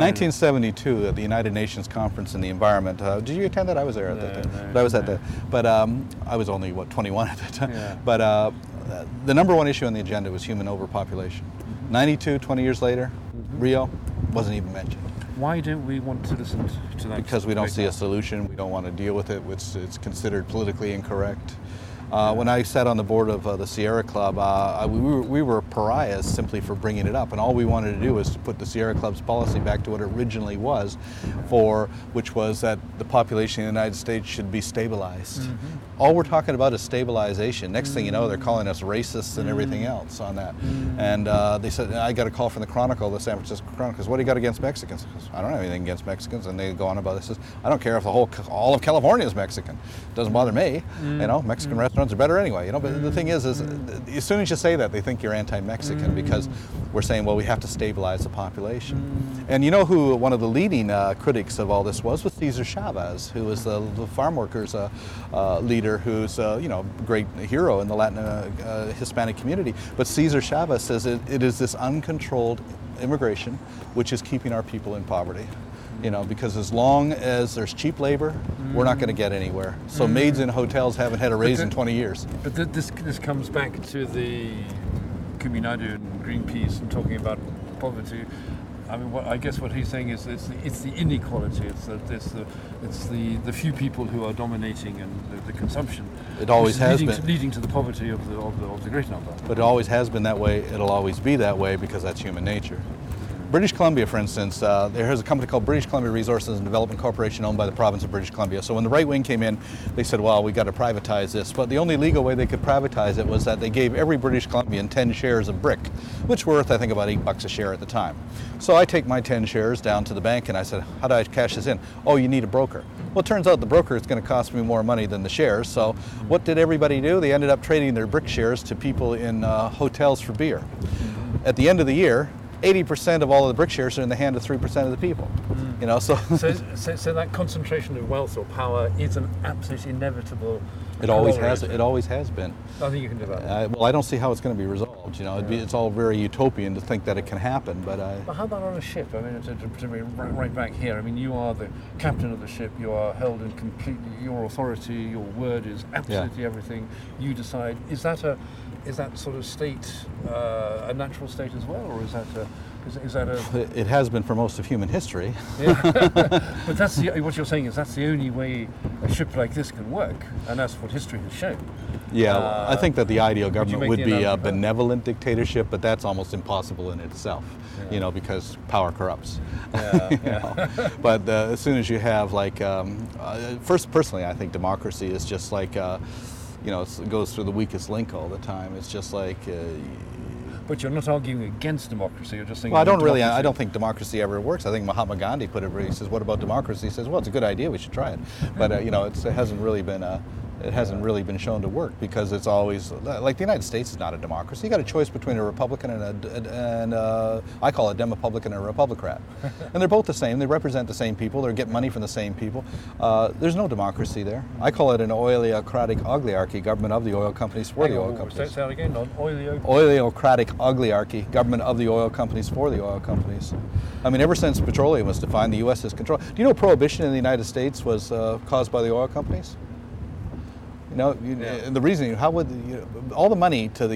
1972 at the United Nations Conference on the Environment. Did you attend that? I was there at that time. No, but I was at that. But I was only 21 at that time. Yeah. But the number one issue on the agenda was human overpopulation. 92, 20 years later, Rio wasn't even mentioned. Why don't we want to listen to that? Because we don't see a solution. We don't want to deal with it. It's considered politically incorrect. When I sat on the board of the Sierra Club, we were pariahs simply for bringing it up, and all we wanted to do was to put the Sierra Club's policy back to what it originally was, which was that the population in the United States should be stabilized. All we're talking about is stabilization. Next thing you know, they're calling us racists and everything else on that. And they said, I got a call from the Chronicle, the San Francisco Chronicle. What do you got against Mexicans? I said, I don't have anything against Mexicans. And they go on about this. I don't care if all of California is Mexican. It doesn't bother me. Mexican restaurants are better anyway. But the thing is as soon as you say that, they think you're anti-Mexican because we're saying, well, we have to stabilize the population. And you know who one of the leading critics of all this was Cesar Chavez, who was the farm workers leader, who's a great hero in the Latin Hispanic community. But Cesar Chavez says it is this uncontrolled immigration which is keeping our people in poverty. Because as long as there's cheap labor, we're not going to get anywhere. So maids in hotels haven't had a raise in 20 years. But this comes back to the Kuminadu and Greenpeace and talking about poverty. I mean, I guess what he's saying is it's the inequality. It's the few people who are dominating and the consumption. It always has been leading to the poverty of the great number. But it always has been that way. It'll always be that way because that's human nature. British Columbia, for instance, there's a company called British Columbia Resources and Development Corporation owned by the province of British Columbia. So when the right wing came in, they said, well, we got to privatize this. But the only legal way they could privatize it was that they gave every British Columbian 10 shares of Brick, which were worth, I think, about $8 a share at the time. So I take my 10 shares down to the bank and I said, how do I cash this in? Oh, you need a broker. Well, it turns out the broker is going to cost me more money than the shares. So what did everybody do? They ended up trading their Brick shares to people in hotels for beer. At the end of the year, 80% of all of the Brick shares are in the hand of 3% of the people. So that concentration of wealth or power is an absolute inevitable. It always has. It always has been. I think you can do that. Well, I don't see how it's going to be resolved. It's all very utopian to think that it can happen. But how about on a ship? I mean, to be right back here. I mean, you are the captain of the ship. You are held in completely your authority. Your word is absolutely everything. You decide. Is that sort of state a natural state as well, or is that a? It has been for most of human history. But that's what you're saying is that's the only way a ship like this can work, and that's what history has shown. Yeah, I think that the ideal government would be a benevolent dictatorship, but that's almost impossible in itself. Because power corrupts. But as soon as you have personally, I think democracy is just like. It goes through the weakest link all the time. It's just like. But you're not arguing against democracy. You're just saying. Well, I don't think democracy ever works. I think Mahatma Gandhi put it. He says, "What about democracy?" He says, "Well, it's a good idea. We should try it." But it hasn't really been It hasn't really been shown to work because it's always, like the United States is not a democracy. You got a choice between a Republican and I call it Demopublican and a Republicrat. And they're both the same. They represent the same people. They get money from the same people. There's no democracy there. I call it an oiliocratic oligarchy, government of the oil companies for the oil companies. Say that again, non Oiliocratic oligarchy, government of the oil companies for the oil companies. I mean, ever since petroleum was defined, the U.S. has control. Do you know prohibition in the United States was caused by the oil companies? You know, the reason, how would all the money to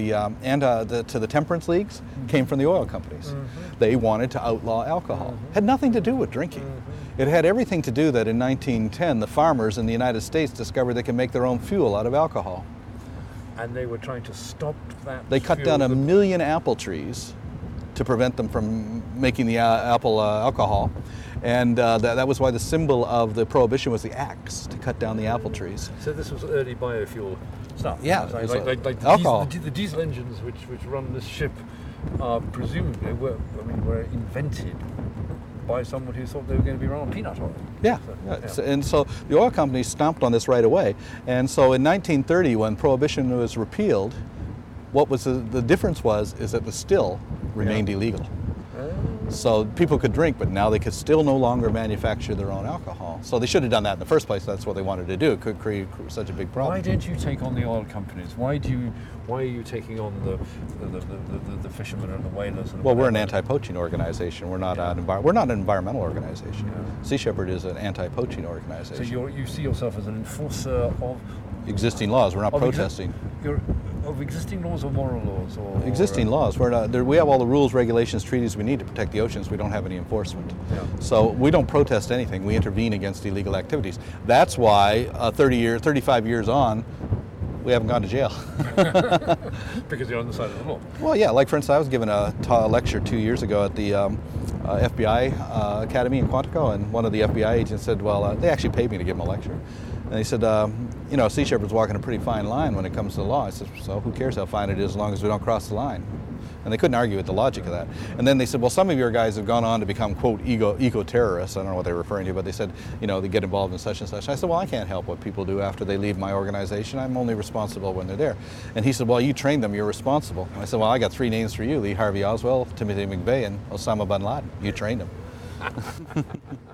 the temperance leagues came from the oil companies. They wanted to outlaw alcohol. Had nothing to do with drinking. It had everything to do that in 1910 the farmers in the United States discovered they could make their own fuel out of alcohol. And they were trying to stop that. They cut down 1 million apple trees to prevent them from making the apple alcohol. And that was why the symbol of the prohibition was the axe, to cut down the apple trees. So this was early biofuel stuff. Yeah, like the alcohol. The diesel engines which run this ship presumably were invented by someone who thought they were going to be run on peanut oil. Yeah, and so the oil companies stomped on this right away. And so in 1930, when prohibition was repealed, what was the difference is that the still remained illegal. So people could drink, but now they could still no longer manufacture their own alcohol. So they should have done that in the first place. That's what they wanted to do. It could create such a big problem. Why didn't you take on the oil companies? Why are you taking on the fishermen and the whalers? And well, we're an anti-poaching organization. We're not we're not an environmental organization. Yeah. Sea Shepherd is an anti-poaching organization. So you see yourself as an enforcer of existing laws. We're not protesting. Of existing laws or moral laws? Existing laws. We have all the rules, regulations, treaties we need to protect the oceans. We don't have any enforcement. Yeah. So we don't protest anything. We intervene against illegal activities. That's why 35 years on, we haven't gone to jail. Because you're on the side of the law. Well, yeah. Like, for instance, I was given a lecture 2 years ago at the FBI Academy in Quantico, and one of the FBI agents said, well, they actually paid me to give them a lecture. And he said, Sea Shepherd's walking a pretty fine line when it comes to the law. I said, so who cares how fine it is as long as we don't cross the line? And they couldn't argue with the logic of that. And then they said, well, some of your guys have gone on to become, quote, eco-terrorists. I don't know what they were referring to, but they said, they get involved in such and such. I said, well, I can't help what people do after they leave my organization. I'm only responsible when they're there. And he said, well, you trained them, you're responsible. And I said, well, I got 3 names for you: Lee Harvey Oswald, Timothy McVeigh, and Osama bin Laden. You trained them.